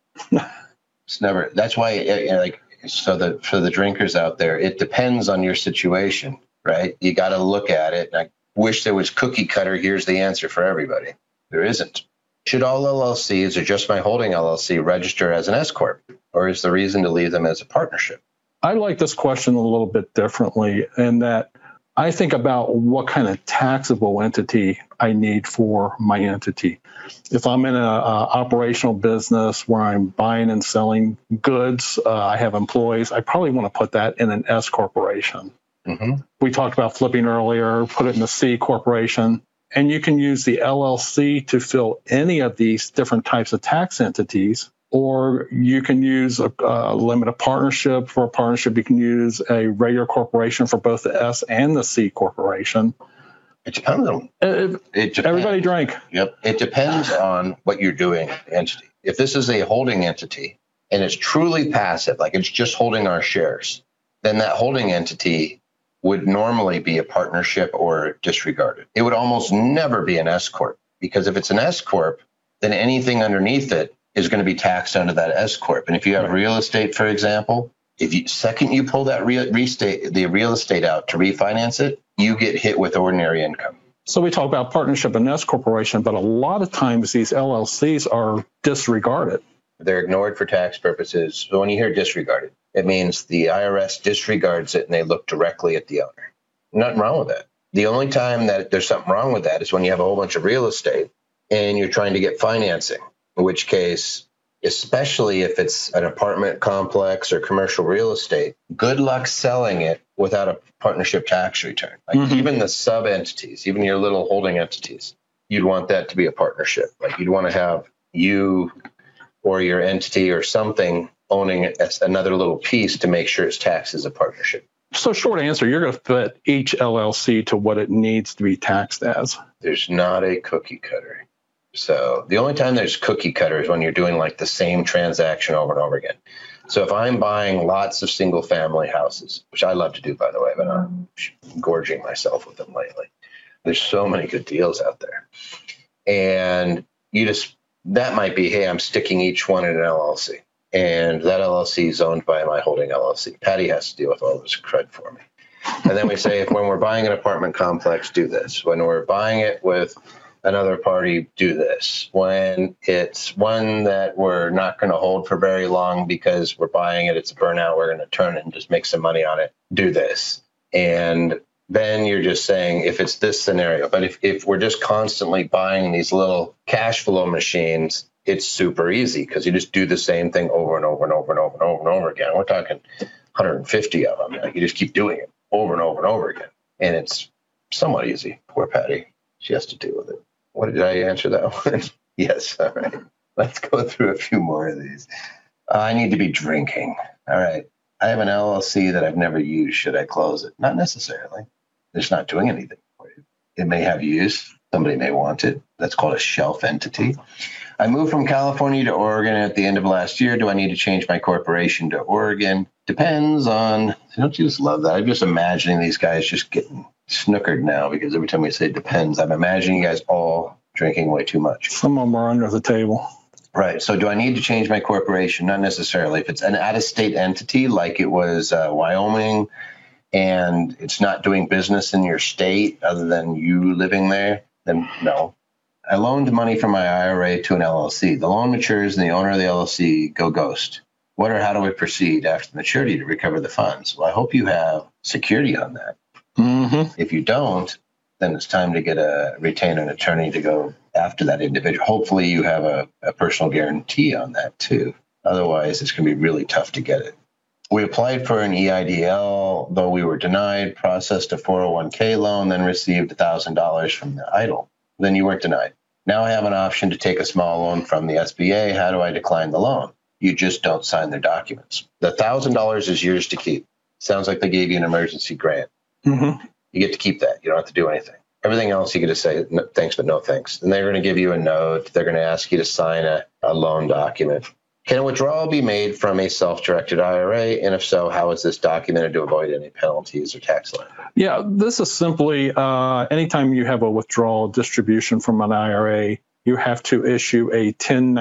It's never. That's why, for the drinkers out there, it depends on your situation, right? You got to look at it. I wish there was cookie cutter. Here's the answer for everybody. There isn't. Should all LLCs or just my holding LLC register as an S corp, or is the reason to leave them as a partnership? I like this question a little bit differently in that I think about what kind of taxable entity I need for my entity. If I'm in an operational business where I'm buying and selling goods, I have employees, I probably want to put that in an S corporation. Mm-hmm. We talked about flipping earlier, put it in a C corporation. And you can use the LLC to fill any of these different types of tax entities, or you can use a limited partnership. For a partnership, you can use a regular corporation for both the S and the C corporation. It depends on everybody drank. Yep. It depends on what you're doing, entity. If this is a holding entity and it's truly passive, like it's just holding our shares, then that holding entity would normally be a partnership or disregarded. It would almost never be an S corp, because if it's an S corp, then anything underneath it is going to be taxed under that S corp. And if you have real estate, for example, second you pull that real estate out to refinance it, you get hit with ordinary income. So we talk about partnership and S corporation, but a lot of times these LLCs are disregarded. They're ignored for tax purposes. So when you hear disregarded, it means the IRS disregards it and they look directly at the owner. Nothing wrong with that. The only time that there's something wrong with that is when you have a whole bunch of real estate and you're trying to get financing, in which case, especially if it's an apartment complex or commercial real estate, good luck selling it without a partnership tax return. Like even the sub entities, even your little holding entities, you'd want that to be a partnership. Like you'd want to have you or your entity or something owning another little piece to make sure it's taxed as a partnership. So short answer, you're going to fit each LLC to what it needs to be taxed as. There's not a cookie cutter. So the only time there's cookie cutter is when you're doing like the same transaction over and over again. So if I'm buying lots of single family houses, which I love to do, by the way, but I'm gorging myself with them lately. There's so many good deals out there. And that might be, hey, I'm sticking each one in an LLC. And that LLC is owned by my holding LLC. Patty has to deal with all this crud for me. And then we say, when we're buying an apartment complex, do this. When we're buying it with another party, do this. When it's one that we're not going to hold for very long because we're buying it, it's a burnout, we're going to turn it and just make some money on it, do this. And then you're just saying, if it's this scenario, but if we're just constantly buying these little cash flow machines, it's super easy because you just do the same thing over and over and over and over and over and over again. We're talking 150 of them. Like, you just keep doing it over and over and over again. And it's somewhat easy. Poor Patty. She has to deal with it. What did I answer that one? Yes. All right. Let's go through a few more of these. I need to be drinking. All right. I have an LLC that I've never used. Should I close it? Not necessarily. It's not doing anything for you. It may have use. Somebody may want it. That's called a shelf entity. I moved from California to Oregon at the end of last year. Do I need to change my corporation to Oregon? Depends on, don't you just love that? I'm just imagining these guys just getting snookered now because every time we say depends, I'm imagining you guys all drinking way too much. Some of them are under the table. Right. So do I need to change my corporation? Not necessarily. If it's an out-of-state entity like it was Wyoming and it's not doing business in your state other than you living there, then no. I loaned money from my IRA to an LLC. The loan matures and the owner of the LLC go ghost. What or how do I proceed after maturity to recover the funds? Well, I hope you have security on that. Mm-hmm. If you don't, then it's time to retain an attorney to go after that individual. Hopefully you have a personal guarantee on that too. Otherwise, it's going to be really tough to get it. We applied for an EIDL, though we were denied, processed a 401k loan, then received $1,000 from the EIDL. Then you weren't denied. Now I have an option to take a small loan from the SBA. How do I decline the loan? You just don't sign their documents. The $1,000 is yours to keep. Sounds like they gave you an emergency grant. Mm-hmm. You get to keep that. You don't have to do anything. Everything else, you get to say, no, thanks, but no thanks. And they're going to give you a note. They're going to ask you to sign a loan document. Can a withdrawal be made from a self-directed IRA? And if so, how is this documented to avoid any penalties or tax liability? Yeah, this is simply anytime you have a withdrawal distribution from an IRA, you have to issue a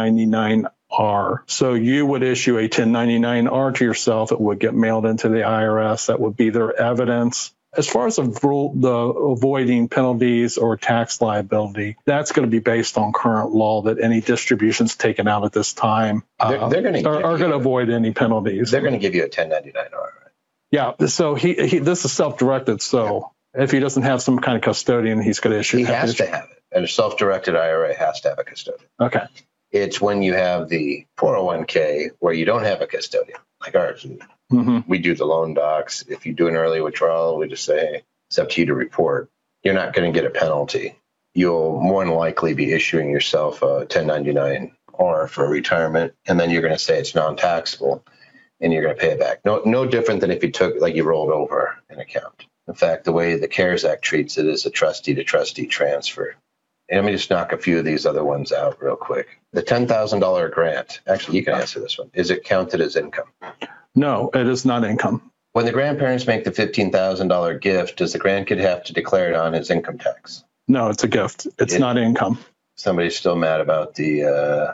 1099-R. So you would issue a 1099-R to yourself. It would get mailed into the IRS. That would be their evidence. As far as the avoiding penalties or tax liability, that's going to be based on current law that any distributions taken out at this time are going to avoid any penalties. They're going to give you a 1099-R. Right? Yeah. So this is self-directed. So if he doesn't have some kind of custodian, he's going to issue. He has to have it. And a self-directed IRA has to have a custodian. Okay. It's when you have the 401k where you don't have a custodian, like ours. Mm-hmm. We do the loan docs. If you do an early withdrawal, we just say, hey, it's up to you to report. You're not going to get a penalty. You'll more than likely be issuing yourself a 1099-R for retirement, and then you're going to say it's non-taxable, and you're going to pay it back. No different than if you you rolled over an account. In fact, the way the CARES Act treats it is a trustee-to-trustee transfer. And let me just knock a few of these other ones out real quick. The $10,000 grant, actually, you can answer this one. Is it counted as income? No, it is not income. When the grandparents make the $15,000 gift, does the grandkid have to declare it on his income tax? No, it's a gift. It's not income. Somebody's still mad about the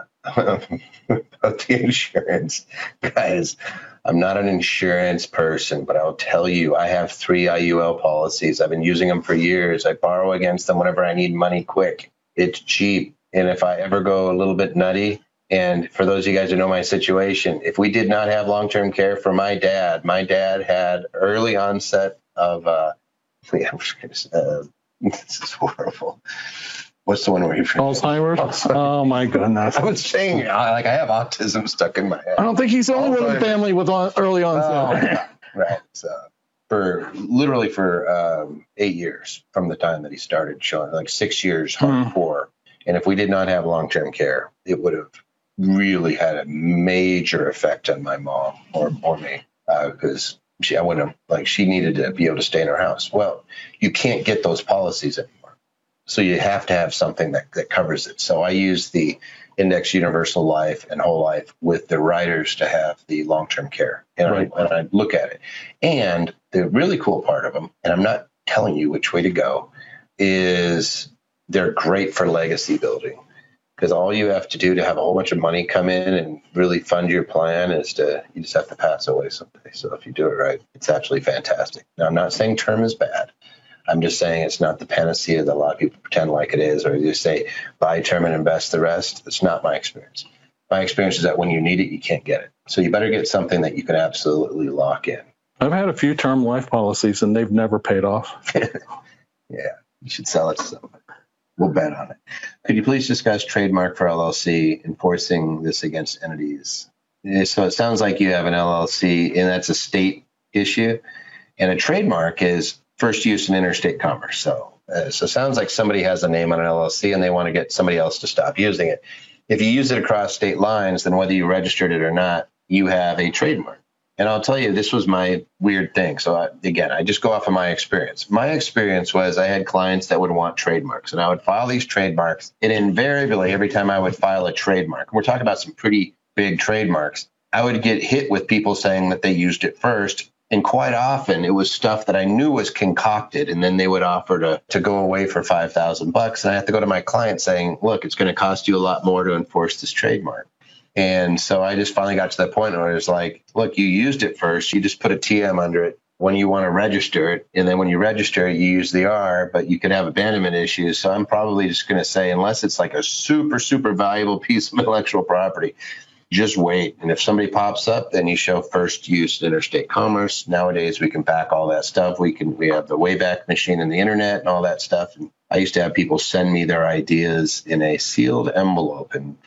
insurance. Guys, I'm not an insurance person, but I'll tell you, I have 3 IUL policies. I've been using them for years. I borrow against them whenever I need money quick. It's cheap. And if I ever go a little bit nutty, and for those of you guys who know my situation, if we did not have long-term care for my dad had early onset of, this is horrible. What's the one where you Alzheimer's? Oh my goodness! I was saying, I have autism stuck in my head. I don't think he's the only one in the family with early onset. Right. So for 8 years from the time that he started showing, like 6 years hardcore. And if we did not have long-term care, it would have really had a major effect on my mom or me because she needed to be able to stay in her house. Well, you can't get those policies anymore. So you have to have something that covers it. So I use the Index Universal Life and Whole Life with the riders to have the long-term care. And Right. I look at it. And the really cool part of them, and I'm not telling you which way to go, is they're great for legacy building. Because all you have to do to have a whole bunch of money come in and really fund your plan you just have to pass away someday. So if you do it right, it's actually fantastic. Now, I'm not saying term is bad. I'm just saying it's not the panacea that a lot of people pretend like it is, or you say buy term and invest the rest. It's not my experience. My experience is that when you need it, you can't get it. So you better get something that you can absolutely lock in. I've had a few term life policies and they've never paid off. Yeah, you should sell it to somebody. We'll bet on it. Could you please discuss trademark for LLC, enforcing this against entities? So it sounds like you have an LLC, and that's a state issue. And a trademark is first use in interstate commerce. So it sounds like somebody has a name on an LLC, and they want to get somebody else to stop using it. If you use it across state lines, then whether you registered it or not, you have a trademark. And I'll tell you, this was my weird thing. So I just go off of my experience. My experience was I had clients that would want trademarks, and I would file these trademarks. And invariably, every time I would file a trademark, we're talking about some pretty big trademarks, I would get hit with people saying that they used it first. And quite often it was stuff that I knew was concocted. And then they would offer to go away for $5,000. And I have to go to my client saying, look, it's going to cost you a lot more to enforce this trademark. And so I just finally got to that point where it's like, look, you used it first. You just put a TM under it when you want to register it. And then when you register it, you use the R, but you could have abandonment issues. So I'm probably just going to say, unless it's like a super, super valuable piece of intellectual property, just wait. And if somebody pops up, then you show first use in interstate commerce. Nowadays, we can back all that stuff. We have the Wayback Machine and the internet and all that stuff. And I used to have people send me their ideas in a sealed envelope, and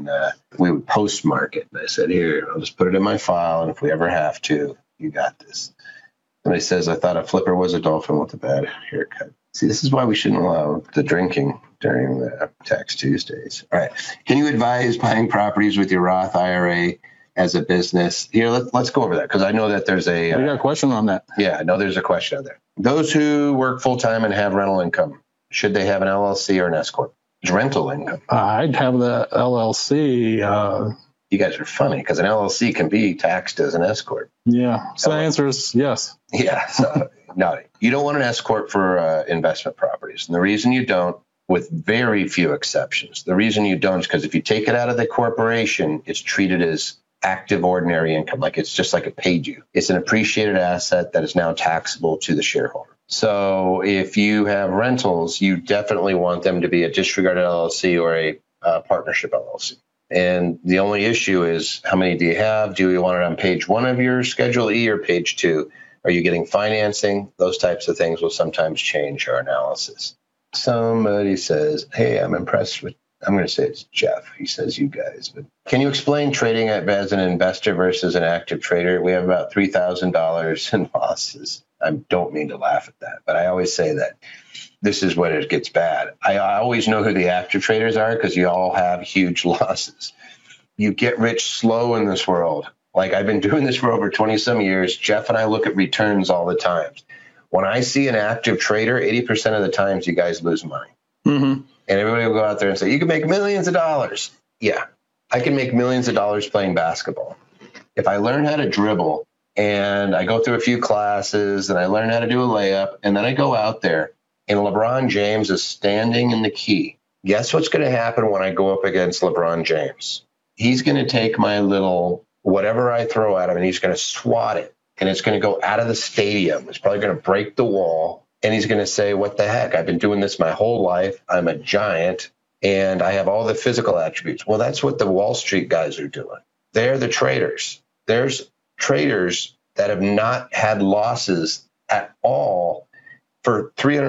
we would postmark it. And I said, here, I'll just put it in my file. And if we ever have to, you got this. Somebody says, I thought a flipper was a dolphin with a bad haircut. See, this is why we shouldn't allow the drinking during the Tax Tuesdays. All right. Can you advise buying properties with your Roth IRA as a business? Here, let's go over that, because I know that there's We got a question on that. Yeah, I know there's a question on there. Those who work full-time and have rental income, should they have an LLC or an S Corp? It's rental income. I'd have the LLC. You guys are funny, because an LLC can be taxed as an S Corp. Yeah. So the answer is yes. Yeah. So no, you don't want an S Corp for investment properties. And the reason you don't, with very few exceptions, the reason you don't is because if you take it out of the corporation, it's treated as active ordinary income. Like it's just like it paid you. It's an appreciated asset that is now taxable to the shareholder. So if you have rentals, you definitely want them to be a disregarded LLC or a partnership LLC. And the only issue is, how many do you have? Do you want it on page 1 of your Schedule E or page 2? Are you getting financing? Those types of things will sometimes change our analysis. Somebody says, hey, I'm impressed with, I'm going to say it's Jeff. He says you guys, but can you explain trading as an investor versus an active trader? We have about $3,000 in losses. I don't mean to laugh at that, but I always say that this is when it gets bad. I always know who the active traders are, because you all have huge losses. You get rich slow in this world. Like, I've been doing this for over 20 some years. Jeff and I look at returns all the time. When I see an active trader, 80% of the times you guys lose money. Mm-hmm. And everybody will go out there and say, you can make millions of dollars. Yeah, I can make millions of dollars playing basketball. If I learn how to dribble, and I go through a few classes, and I learn how to do a layup, and then I go out there, and LeBron James is standing in the key. Guess what's going to happen when I go up against LeBron James? He's going to take my little whatever I throw at him, and he's going to swat it, and it's going to go out of the stadium. It's probably going to break the wall, and he's going to say, what the heck? I've been doing this my whole life. I'm a giant, and I have all the physical attributes. Well, that's what the Wall Street guys are doing. They're the traders. There's traders that have not had losses at all for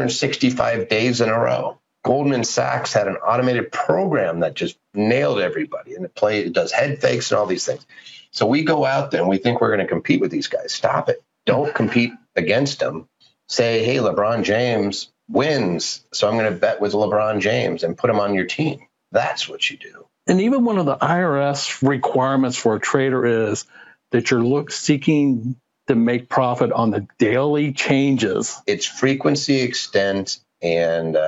365 days in a row. Goldman Sachs had an automated program that just nailed everybody, and it does head fakes and all these things. So we go out there and we think we're going to compete with these guys. Stop it. Don't compete against them. Say, hey, LeBron James wins, so I'm going to bet with LeBron James and put him on your team. That's what you do. And even one of the IRS requirements for a trader is that you're seeking to make profit on the daily changes. It's frequency, extent, and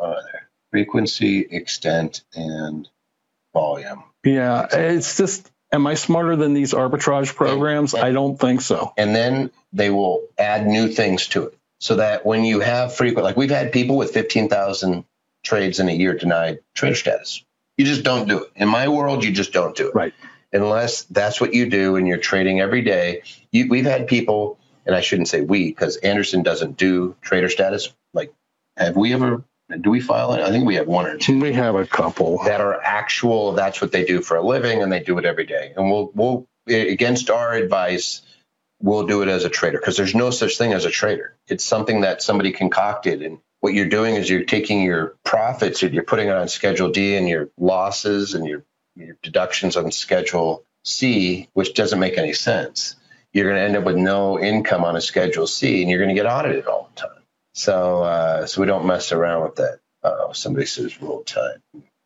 frequency, extent, and volume. Yeah, it's just, am I smarter than these arbitrage programs? I don't think so. And then they will add new things to it so that when you have frequent, like we've had people with 15,000 trades in a year denied trader status. You just don't do it. In my world, you just don't do it. Right. Unless that's what you do and you're trading every day. We've had people, and I shouldn't say we, because Anderson doesn't do trader status. Like, do we file it? I think we have one or two. We have a couple that are actual, that's what they do for a living, and they do it every day. And we'll against our advice, we'll do it as a trader, because there's no such thing as a trader. It's something that somebody concocted, and what you're doing is you're taking your profits and you're putting it on Schedule D, and your losses and your deductions on Schedule C, which doesn't make any sense. You're going to end up with no income on a Schedule C, and you're going to get audited all the time. So we don't mess around with that. Somebody says roll time.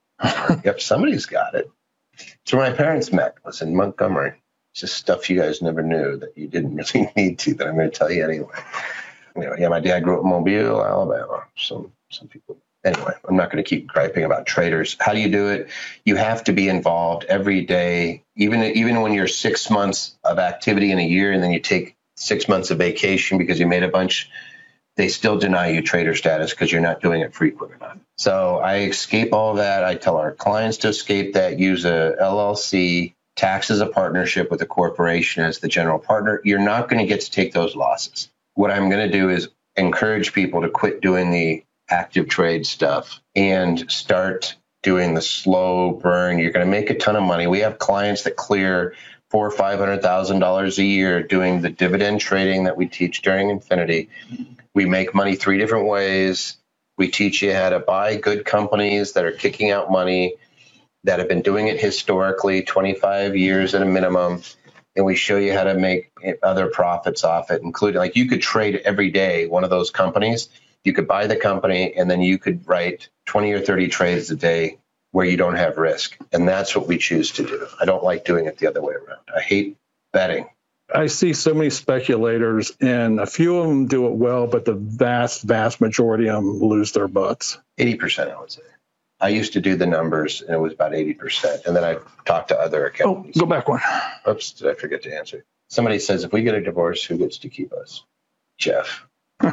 Yep, somebody's got it. So my parents met was in Montgomery. It's just stuff you guys never knew that you didn't really need to, that I'm going to tell you anyway. Yeah, my dad grew up in Mobile, Alabama. Some people. Anyway, I'm not going to keep griping about traders. How do you do it? You have to be involved every day, even when you're 6 months of activity in a year, and then you take 6 months of vacation because you made a bunch. They still deny you trader status because you're not doing it frequent enough. So I escape all of that. I tell our clients to escape that. Use a LLC, tax as a partnership with a corporation as the general partner. You're not going to get to take those losses. What I'm going to do is encourage people to quit doing the active trade stuff and start doing the slow burn. You're going to make a ton of money. We have clients that clear $400,000 or $500,000 a year doing the dividend trading that we teach during Infinity. We make money 3 different ways. We teach you how to buy good companies that are kicking out money, that have been doing it historically, 25 years at a minimum. And we show you how to make other profits off it, including, like, you could trade every day one of those companies. You could buy the company, and then you could write 20 or 30 trades a day where you don't have risk. And that's what we choose to do. I don't like doing it the other way around. I hate betting. I see so many speculators, and a few of them do it well, but the vast, vast majority of them lose their butts. 80%, I would say. I used to do the numbers, and it was about 80%. And then I talked to other accountants. Oh, go back one. Oops, did I forget to answer? Somebody says, if we get a divorce, who gets to keep us? Jeff. All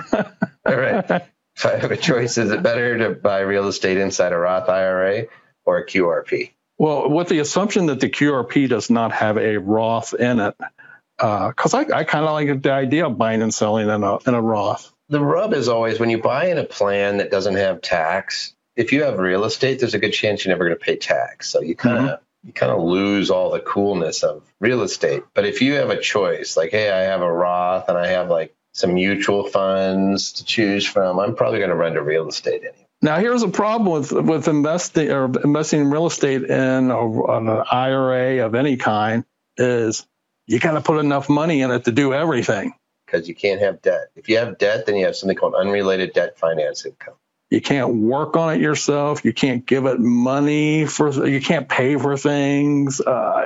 right. If I have a choice, is it better to buy real estate inside a Roth IRA or a QRP? Well, with the assumption that the QRP does not have a Roth in it, because I kind of like the idea of buying and selling in a Roth. The rub is always when you buy in a plan that doesn't have tax. If you have real estate, there's a good chance you're never going to pay tax. So you kind of lose all the coolness of real estate. But if you have a choice, like, hey, I have a Roth and I have like some mutual funds to choose from, I'm probably going to run to real estate anyway. Now, here's a problem with investing in real estate in an IRA of any kind is you got to put enough money in it to do everything. Because you can't have debt. If you have debt, then you have something called unrelated debt finance income. You can't work on it yourself. You can't give it money you can't pay for things.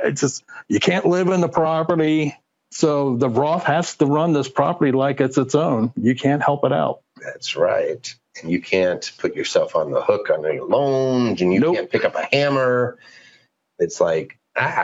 You can't live in the property. So the Roth has to run this property like it's its own. You can't help it out. That's right. And you can't put yourself on the hook on your loans, and you can't pick up a hammer. It's like,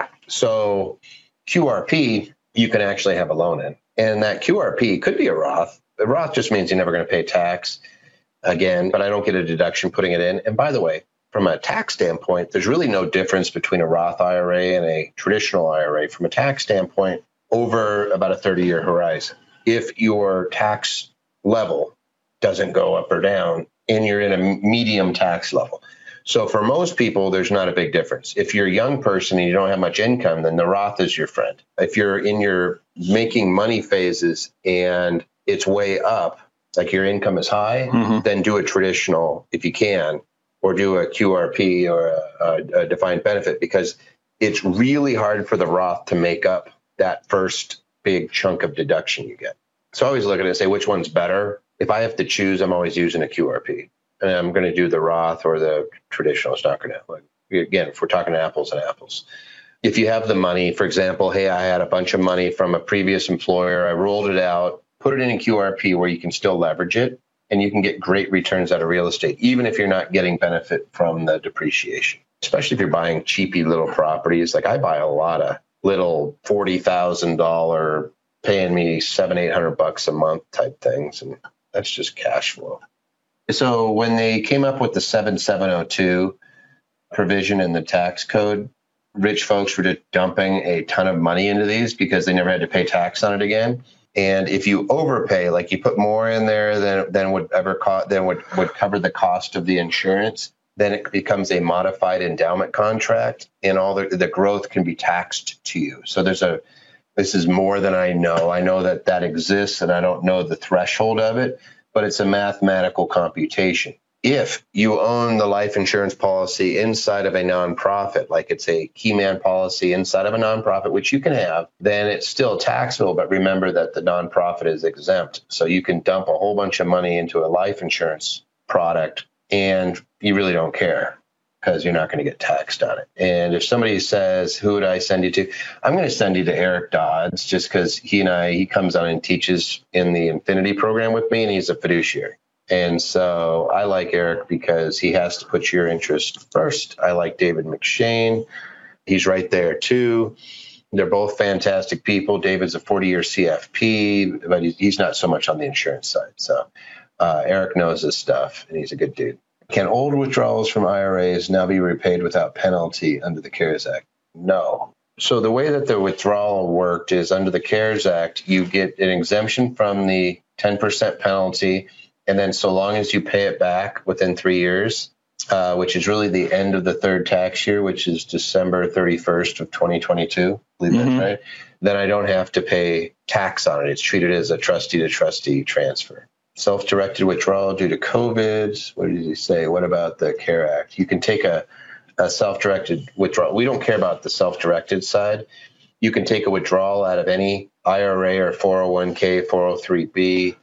So QRP, you can actually have a loan in. And that QRP could be a Roth. The Roth just means you're never going to pay tax again, but I don't get a deduction putting it in. And by the way, from a tax standpoint, there's really no difference between a Roth IRA and a traditional IRA from a tax standpoint over about a 30-year horizon. If your tax level doesn't go up or down and you're in a medium tax level. So for most people, there's not a big difference. If you're a young person and you don't have much income, then the Roth is your friend. If you're in your making money phases and it's way up, like your income is high, then do a traditional if you can, or do a QRP or a defined benefit, because it's really hard for the Roth to make up that first big chunk of deduction you get. So I always look at it and say, which one's better? If I have to choose, I'm always using a QRP. And I'm going to do the Roth or the traditional. It's not going to, like, Again, if we're talking apples and apples. If you have the money, for example, hey, I had a bunch of money from a previous employer, I rolled it out, put it in a QRP where you can still leverage it, and you can get great returns out of real estate, even if you're not getting benefit from the depreciation, especially if you're buying cheapy little properties. Like I buy a lot of little $40,000, paying me $700-800 a month type things, and that's just cash flow. So when they came up with the 7702 provision in the tax code, rich folks were just dumping a ton of money into these because they never had to pay tax on it again. And if you overpay, like you put more in there than would ever would cover the cost of the insurance, then it becomes a modified endowment contract, and all the growth can be taxed to you. So this is more than I know. I know that exists, and I don't know the threshold of it, but it's a mathematical computation. If you own the life insurance policy inside of a nonprofit, like it's a key man policy inside of a nonprofit, which you can have, then it's still taxable. But remember that the nonprofit is exempt. So you can dump a whole bunch of money into a life insurance product and you really don't care because you're not going to get taxed on it. And if somebody says, who would I send you to? I'm going to send you to Eric Dodds just because he comes on and teaches in the Infinity program with me, and he's a fiduciary. And so I like Eric because he has to put your interest first. I like David McShane. He's right there too. They're both fantastic people. David's a 40-year CFP, but he's not so much on the insurance side. So Eric knows his stuff, and he's a good dude. Can old withdrawals from IRAs now be repaid without penalty under the CARES Act? No. So the way that the withdrawal worked is under the CARES Act, you get an exemption from the 10% penalty. And then so long as you pay it back within 3 years, which is really the end of the third tax year, which is December 31st of 2022, I believe that's right, then I don't have to pay tax on it. It's treated as a trustee-to-trustee transfer. Self-directed withdrawal due to COVID. What did he say? What about the CARE Act? You can take a self-directed withdrawal. We don't care about the self-directed side. You can take a withdrawal out of any IRA or 401k, 403b,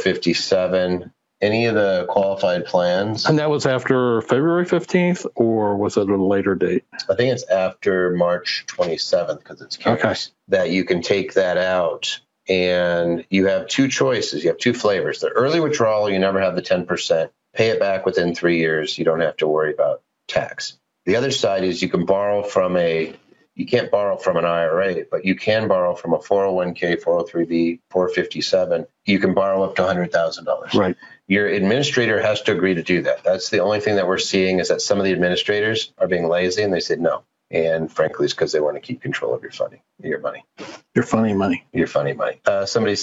457, any of the qualified plans. And that was after February 15th, or was it a later date? I think it's after March 27th because it's CARES, that you can take that out. And you have two choices. You have two flavors. The early withdrawal, you never have the 10%. Pay it back within 3 years. You don't have to worry about tax. The other side is you can borrow from you can't borrow from an IRA, but you can borrow from a 401k, 403b, 457. You can borrow up to $100,000. Right. Your administrator has to agree to do that. That's the only thing that we're seeing is that some of the administrators are being lazy and they said no. And frankly, it's because they want to keep control of your money. Your funny money. Your funny money. Somebody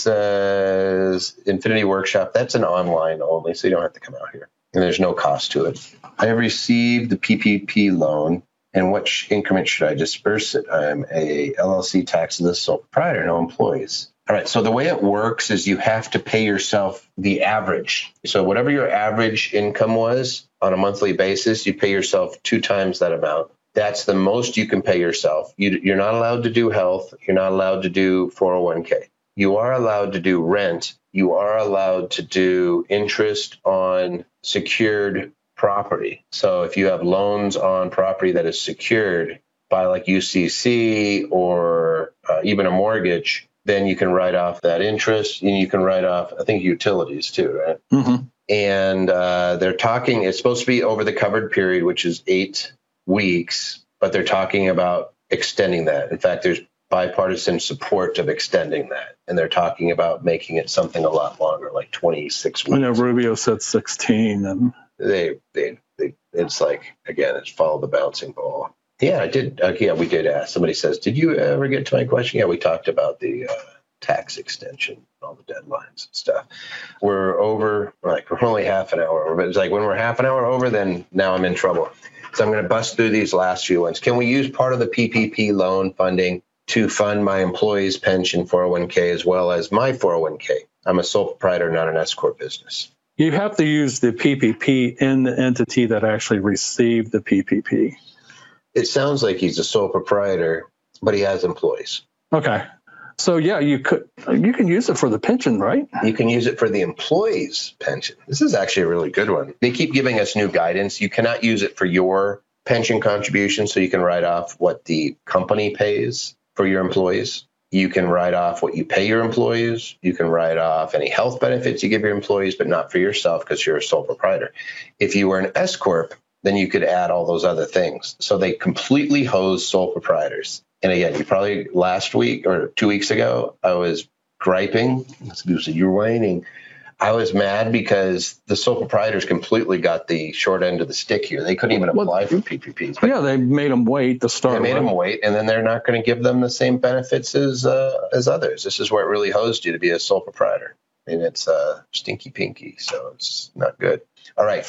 says Infinity Workshop. That's an online only, so you don't have to come out here. And there's no cost to it. I have received the PPP loan. And what increment should I disperse it? I'm a LLC taxless sole proprietor, no employees. All right. So the way it works is you have to pay yourself the average. So whatever your average income was on a monthly basis, you pay yourself 2 times that amount. That's the most you can pay yourself. You're not allowed to do health. You're not allowed to do 401k. You are allowed to do rent. You are allowed to do interest on secured property. So if you have loans on property that is secured by like UCC or even a mortgage, then you can write off that interest, and you can write off, I think, utilities too, right? Mm-hmm. And they're talking, it's supposed to be over the covered period, which is 8 weeks, but they're talking about extending that. In fact, there's bipartisan support of extending that. And they're talking about making it something a lot longer, like 26 weeks. I know Rubio said 16. And it's like, again, it's follow the bouncing ball. Yeah, I did. We did ask. Somebody says, did you ever get to my question? Yeah, we talked about the tax extension, all the deadlines and stuff. We're over, we're only half an hour over. But it's like when we're half an hour over, then now I'm in trouble. So I'm going to bust through these last few ones. Can we use part of the PPP loan funding to fund my employee's pension 401k as well as my 401k? I'm a sole proprietor, not an S-corp business. You have to use the PPP in the entity that actually received the PPP. It sounds like he's a sole proprietor, but he has employees. Okay. So, yeah, you can use it for the pension, right? You can use it for the employee's pension. This is actually a really good one. They keep giving us new guidance. You cannot use it for your pension contributions, so you can write off what the company pays for your employees. You can write off what you pay your employees. You can write off any health benefits you give your employees, but not for yourself because you're a sole proprietor. If you were an S Corp, then you could add all those other things. So they completely hose sole proprietors. And again, you probably last week or 2 weeks ago, I was griping. You're whining. I was mad because the sole proprietors completely got the short end of the stick here. They couldn't even apply for PPPs. Yeah, they made them wait to start. They made them wait, and then they're not going to give them the same benefits as others. This is where it really hosed you to be a sole proprietor. And it's stinky pinky, so it's not good. All right,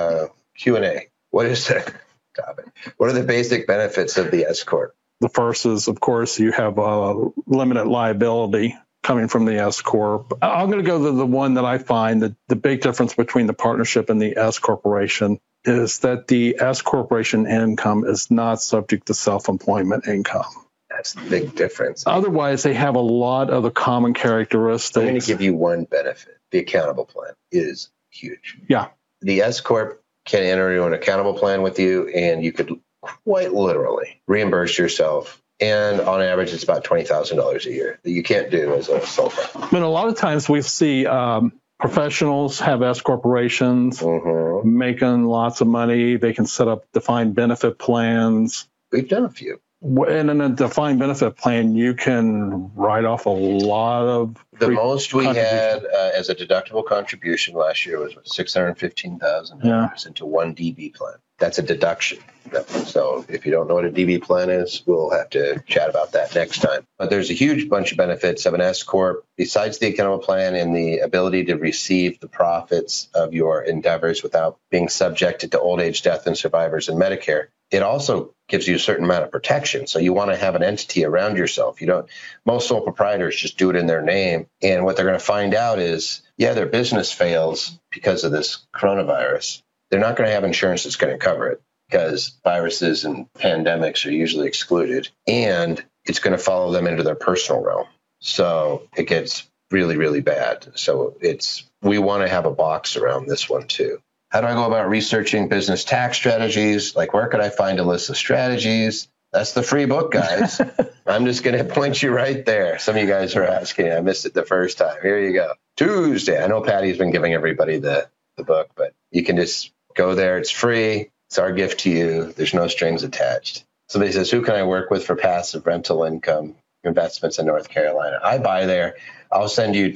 Q&A. What is the topic? What are the basic benefits of the S Corp? The first is, of course, you have limited liability coming from the S Corp. I'm going to go to the one that I find that the big difference between the partnership and the S Corporation is that the S Corporation income is not subject to self-employment income. That's the big difference. Otherwise, they have a lot of the common characteristics. I'm going to give you one benefit. The accountable plan is huge. Yeah. The S Corp can enter into an accountable plan with you, and you could quite literally reimburse yourself. And on average, it's about $20,000 a year that you can't do as a sole proprietor. But a lot of times we see professionals have S corporations making lots of money. They can set up defined benefit plans. We've done a few. And in a defined benefit plan, you can write off a lot of. The most we had as a deductible contribution last year was $615,000 into one DB plan. That's a deduction. So if you don't know what a DB plan is, we'll have to chat about that next time. But there's a huge bunch of benefits of an S Corp besides the accountable plan and the ability to receive the profits of your endeavors without being subjected to old age, death, and survivors and Medicare. It also gives you a certain amount of protection. So you want to have an entity around yourself. Most sole proprietors just do it in their name. And what they're going to find out is, their business fails because of this coronavirus. They're not going to have insurance that's going to cover it because viruses and pandemics are usually excluded. And it's going to follow them into their personal realm. So it gets really, really bad. So we want to have a box around this one too. How do I go about researching business tax strategies? Like, where could I find a list of strategies? That's the free book, guys. I'm just going to point you right there. Some of you guys are asking. I missed it the first time. Here you go. Tuesday. I know Patty's been giving everybody the book, but you can just go there. It's free. It's our gift to you. There's no strings attached. Somebody says, who can I work with for passive rental income investments in North Carolina? I buy there. I'll send you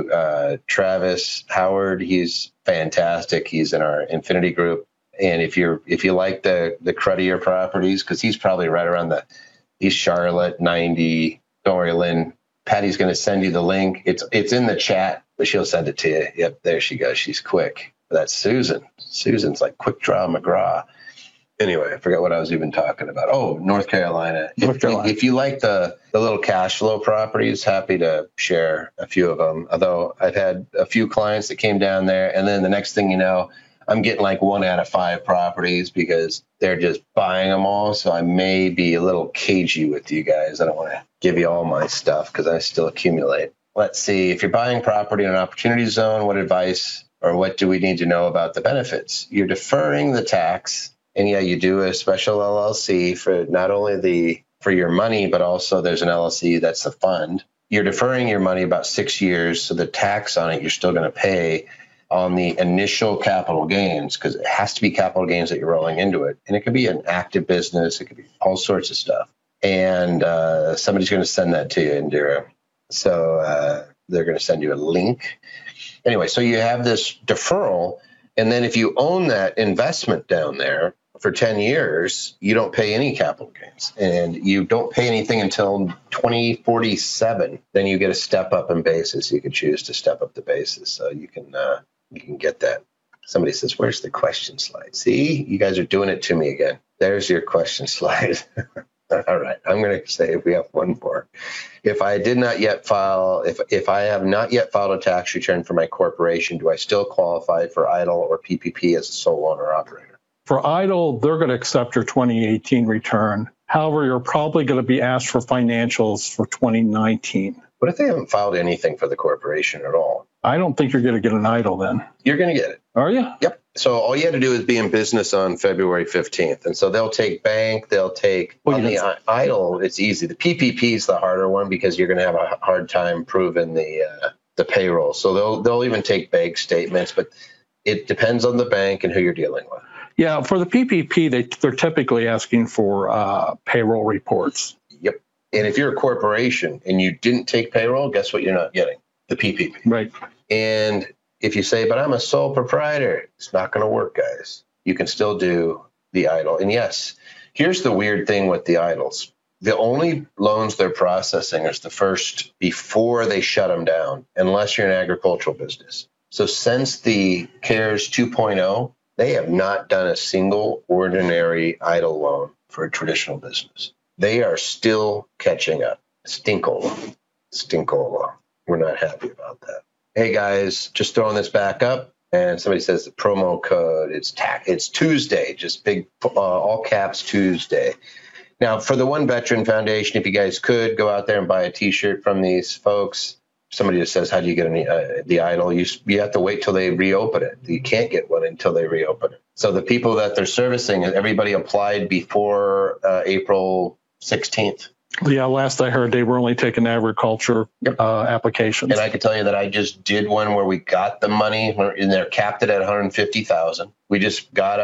to Travis Howard. He's fantastic. He's in our Infinity group. And if you like the cruddier properties, because he's probably right around the East Charlotte 90. Don't worry, Lynn. Patty's going to send you the link. It's in the chat, but she'll send it to you. Yep, there she goes. She's quick. That's Susan. Susan's like Quick Draw McGraw. Anyway, I forgot what I was even talking about. Oh, North Carolina. If you like the little cash flow properties, happy to share a few of them. Although I've had a few clients that came down there, and then the next thing you know, I'm getting like 1 out of 5 properties because they're just buying them all. So I may be a little cagey with you guys. I don't want to give you all my stuff because I still accumulate. Let's see. If you're buying property in an opportunity zone, what advice or what do we need to know about the benefits? You're deferring the tax. And you do a special LLC for not only for your money, but also there's an LLC that's the fund. You're deferring your money about 6 years. So the tax on it, you're still going to pay on the initial capital gains because it has to be capital gains that you're rolling into it. And it could be an active business. It could be all sorts of stuff. And somebody's going to send that to you, Indira. So they're going to send you a link. Anyway, so you have this deferral. And then if you own that investment down there for 10 years, you don't pay any capital gains. And you don't pay anything until 2047. Then you get a step up in basis. You can choose to step up the basis. So you can get that. Somebody says, where's the question slide? See, you guys are doing it to me again. There's your question slide. All right, I'm going to say we have one more. If I have not yet filed a tax return for my corporation, do I still qualify for EIDL or PPP as a sole owner operator? For EIDL, they're going to accept your 2018 return. However, you're probably going to be asked for financials for 2019. What if they haven't filed anything for the corporation at all? I don't think you're going to get an idle then. You're going to get it. Are you? Yep. So all you had to do is be in business on February 15th. And so they'll take bank, they'll take on the idle. It's easy. The PPP is the harder one because you're going to have a hard time proving the payroll. So they'll even take bank statements, but it depends on the bank and who you're dealing with. Yeah. For the PPP, they're typically asking for payroll reports. Yep. And if you're a corporation and you didn't take payroll, guess what you're not getting? The PPP. Right. And if you say, but I'm a sole proprietor, it's not going to work, guys. You can still do the idle. And yes, here's the weird thing with the idles. The only loans they're processing is the first before they shut them down, unless you're an agricultural business. So since the CARES 2.0, they have not done a single ordinary idle loan for a traditional business. They are still catching up. Stinkola. We're not happy about that. Hey guys, just throwing this back up, and somebody says the promo code, it's Tuesday, just big, all caps Tuesday. Now, for the One Veteran Foundation, if you guys could go out there and buy a T-shirt from these folks. Somebody just says, how do you get the idle? You have to wait till they reopen it. You can't get one until they reopen it. So the people that they're servicing, everybody applied before April 16th. Yeah, last I heard, they were only taking agriculture applications. And I can tell you that I just did one where we got the money, and they're capped it at $150,000. We just got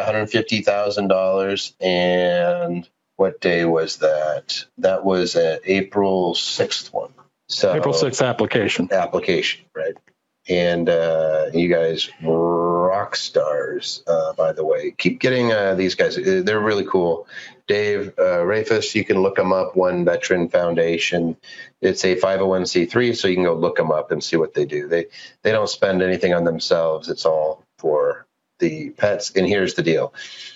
$150,000, and what day was that? That was an April 6th one. So April 6th application, right? And you guys, rock stars, by the way. Keep getting these guys. They're really cool. Dave Rafus, you can look them up, One Veteran Foundation. It's a 501c3, so you can go look them up and see what they do. They don't spend anything on themselves. It's all for the pets. And here's the deal.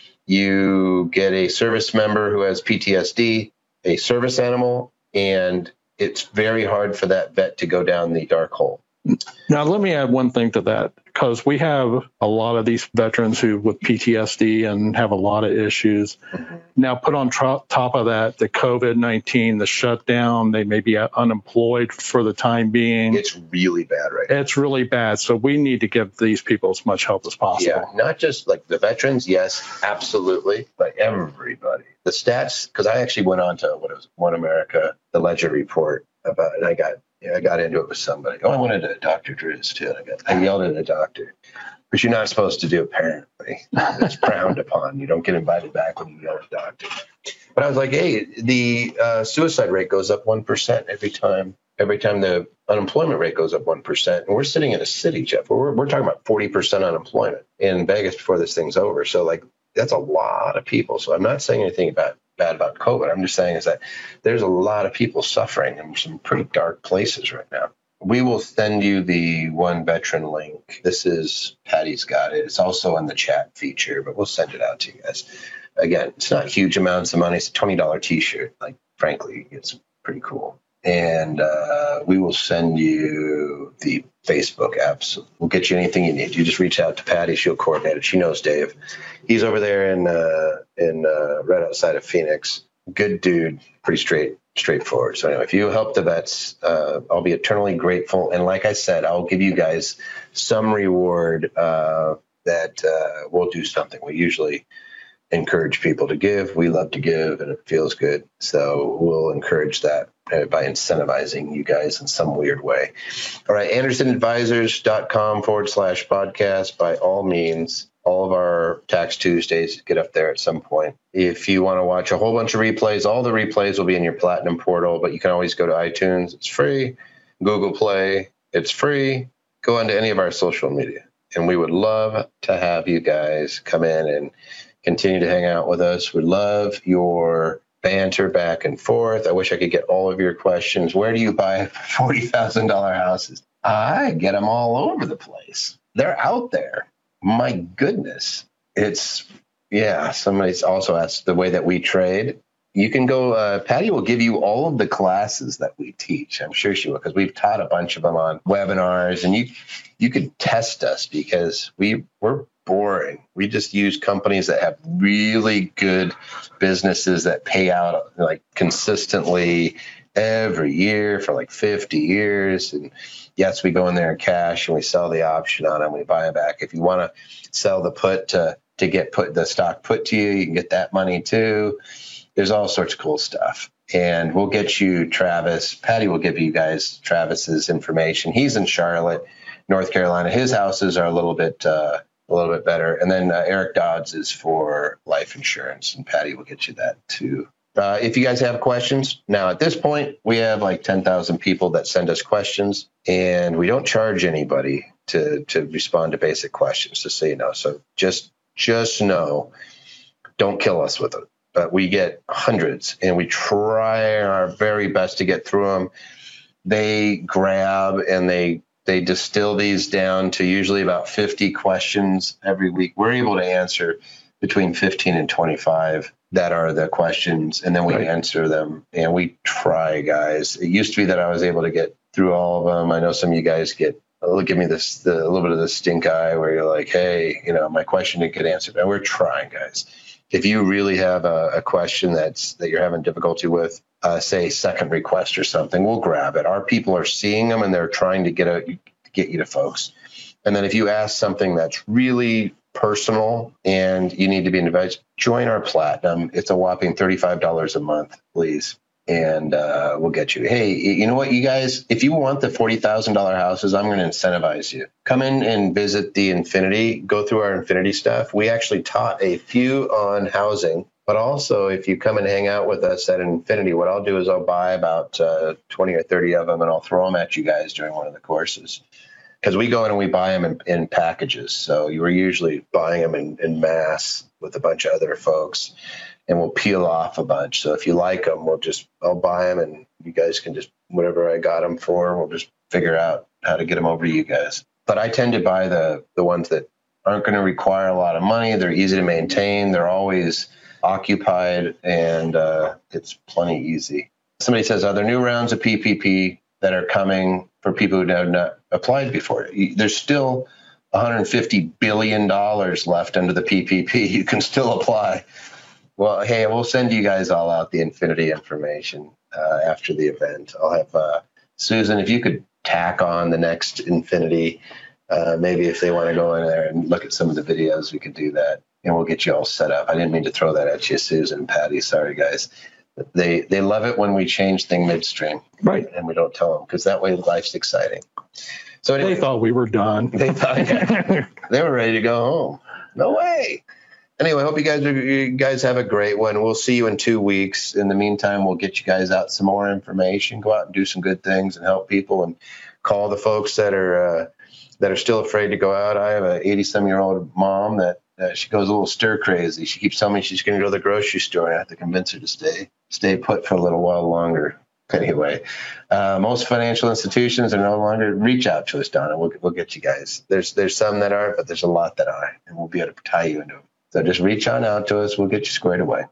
You get a service member who has PTSD, a service animal, and it's very hard for that vet to go down the dark hole. Now, let me add one thing to that, because we have a lot of these veterans who with PTSD and have a lot of issues. Mm-hmm. Now, put on top of that, the COVID-19, the shutdown, they may be unemployed for the time being. It's really bad right now. It's really bad. So we need to give these people as much help as possible. Yeah, not just like the veterans, yes, absolutely, but everybody. The stats, because I actually went on to One America, the Ledger report about, and I got into it with somebody. Oh, I wanted a Dr. Drews too. I yelled at a doctor, which you're not supposed to do, apparently. It's frowned upon. You don't get invited back when you yell at a doctor. But I was like, hey, the suicide rate goes up 1% every time the unemployment rate goes up 1%. And we're sitting in a city, Jeff, where we're talking about 40% unemployment in Vegas before this thing's over. So, like, that's a lot of people. So I'm not saying anything bad about COVID. I'm just saying is that there's a lot of people suffering in some pretty dark places right now. We will send you the One Veteran link. This is, Patty's got it. It's also in the chat feature, but we'll send it out to you guys. Again, it's not huge amounts of money. It's a $20 T-shirt. Like, frankly, it's pretty cool. And we will send you the Facebook apps. We'll get you anything you need. You just reach out to Patty. She'll coordinate it. She knows Dave. He's over there in right outside of Phoenix. Good dude. Pretty straightforward. So anyway, if you help the vets, I'll be eternally grateful. And like I said, I'll give you guys some reward that we'll do something. We usually encourage people to give. We love to give, and it feels good. So we'll encourage that by incentivizing you guys in some weird way. All right, AndersonAdvisors.com/podcast. By all means, all of our Tax Tuesdays get up there at some point. If you want to watch a whole bunch of replays, all the replays will be in your Platinum portal, but you can always go to iTunes. It's free. Google Play. It's free. Go onto any of our social media. And we would love to have you guys come in and continue to hang out with us. We love your banter back and forth. I wish I could get all of your questions. Where do you buy $40,000 houses? I get them all over the place. They're out there. My goodness. Somebody's also asked the way that we trade. You can go, Patty will give you all of the classes that we teach. I'm sure she will, because we've taught a bunch of them on webinars, and you could test us because we're boring. We just use companies that have really good businesses that pay out like consistently, every year for like 50 years. And yes, we go in there in cash and we sell the option on them. We buy it back. If you want to sell the put to get the stock put to you, you can get that money too. There's all sorts of cool stuff. And we'll get you Travis. Patty will give you guys Travis's information. He's in Charlotte, North Carolina. His houses are a little bit better. And then Eric Dodds is for life insurance, and Patty will get you that too. If you guys have questions, now at this point, we have like 10,000 people that send us questions, and we don't charge anybody to respond to basic questions, just so you know. So just know, don't kill us with it. But we get hundreds, and we try our very best to get through them. They grab and they distill these down to usually about 50 questions every week. We're able to answer between 15 and 25 that are the questions, and then we answer them, and we try, guys. It used to be that I was able to get through all of them. I know some of you guys give me a little bit of the stink eye where you're like, hey, my question didn't get answered. And we're trying, guys. If you really have a question that you're having difficulty with, say second request or something, we'll grab it. Our people are seeing them, and they're trying to get you to folks. And then if you ask something that's really personal and you need to be invited, join our Platinum. It's a whopping $35 a month, please. And we'll get you. Hey, you know what, you guys? If you want the $40,000 houses, I'm going to incentivize you. Come in and visit the Infinity. Go through our Infinity stuff. We actually taught a few on housing. But also, if you come and hang out with us at Infinity, what I'll do is I'll buy about 20 or 30 of them, and I'll throw them at you guys during one of the courses. Because we go in and we buy them in packages. So you were usually buying them in mass with a bunch of other folks, and we'll peel off a bunch. So if you like them, I'll buy them, and you guys can just, whatever I got them for, we'll just figure out how to get them over to you guys. But I tend to buy the ones that aren't going to require a lot of money. They're easy to maintain. They're always occupied, and it's plenty easy. Somebody says, are there new rounds of PPP that are coming for people who have not applied before? There's still $150 billion left under the PPP. You can still apply. Well, hey, we'll send you guys all out the Infinity information after the event. I'll have Susan, if you could tack on the next Infinity, maybe if they want to go in there and look at some of the videos, we could do that, and we'll get you all set up. I didn't mean to throw that at you, Susan and Patty. Sorry, guys. They love it when we change thing midstream, right? And we don't tell them, because that way life's exciting. So anyway, they thought we were done. They thought they were ready to go home. No way. Anyway, I hope you guys have a great one. We'll see you in 2 weeks. In the meantime, we'll get you guys out some more information. Go out and do some good things and help people, and call the folks that are still afraid to go out. I have an 80-some-year-old mom that she goes a little stir crazy. She keeps telling me she's going to go to the grocery store, and I have to convince her to stay put for a little while longer. Anyway, most financial institutions are no longer. Reach out to us, Donna. We'll get you guys. There's some that aren't, but there's a lot that are, and we'll be able to tie you into them. So just reach on out to us. We'll get you squared away.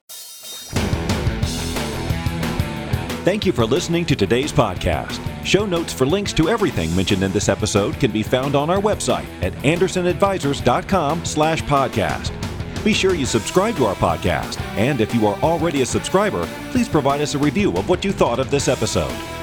Thank you for listening to today's podcast. Show notes for links to everything mentioned in this episode can be found on our website at andersonadvisors.com/podcast. Be sure you subscribe to our podcast, and if you are already a subscriber, please provide us a review of what you thought of this episode.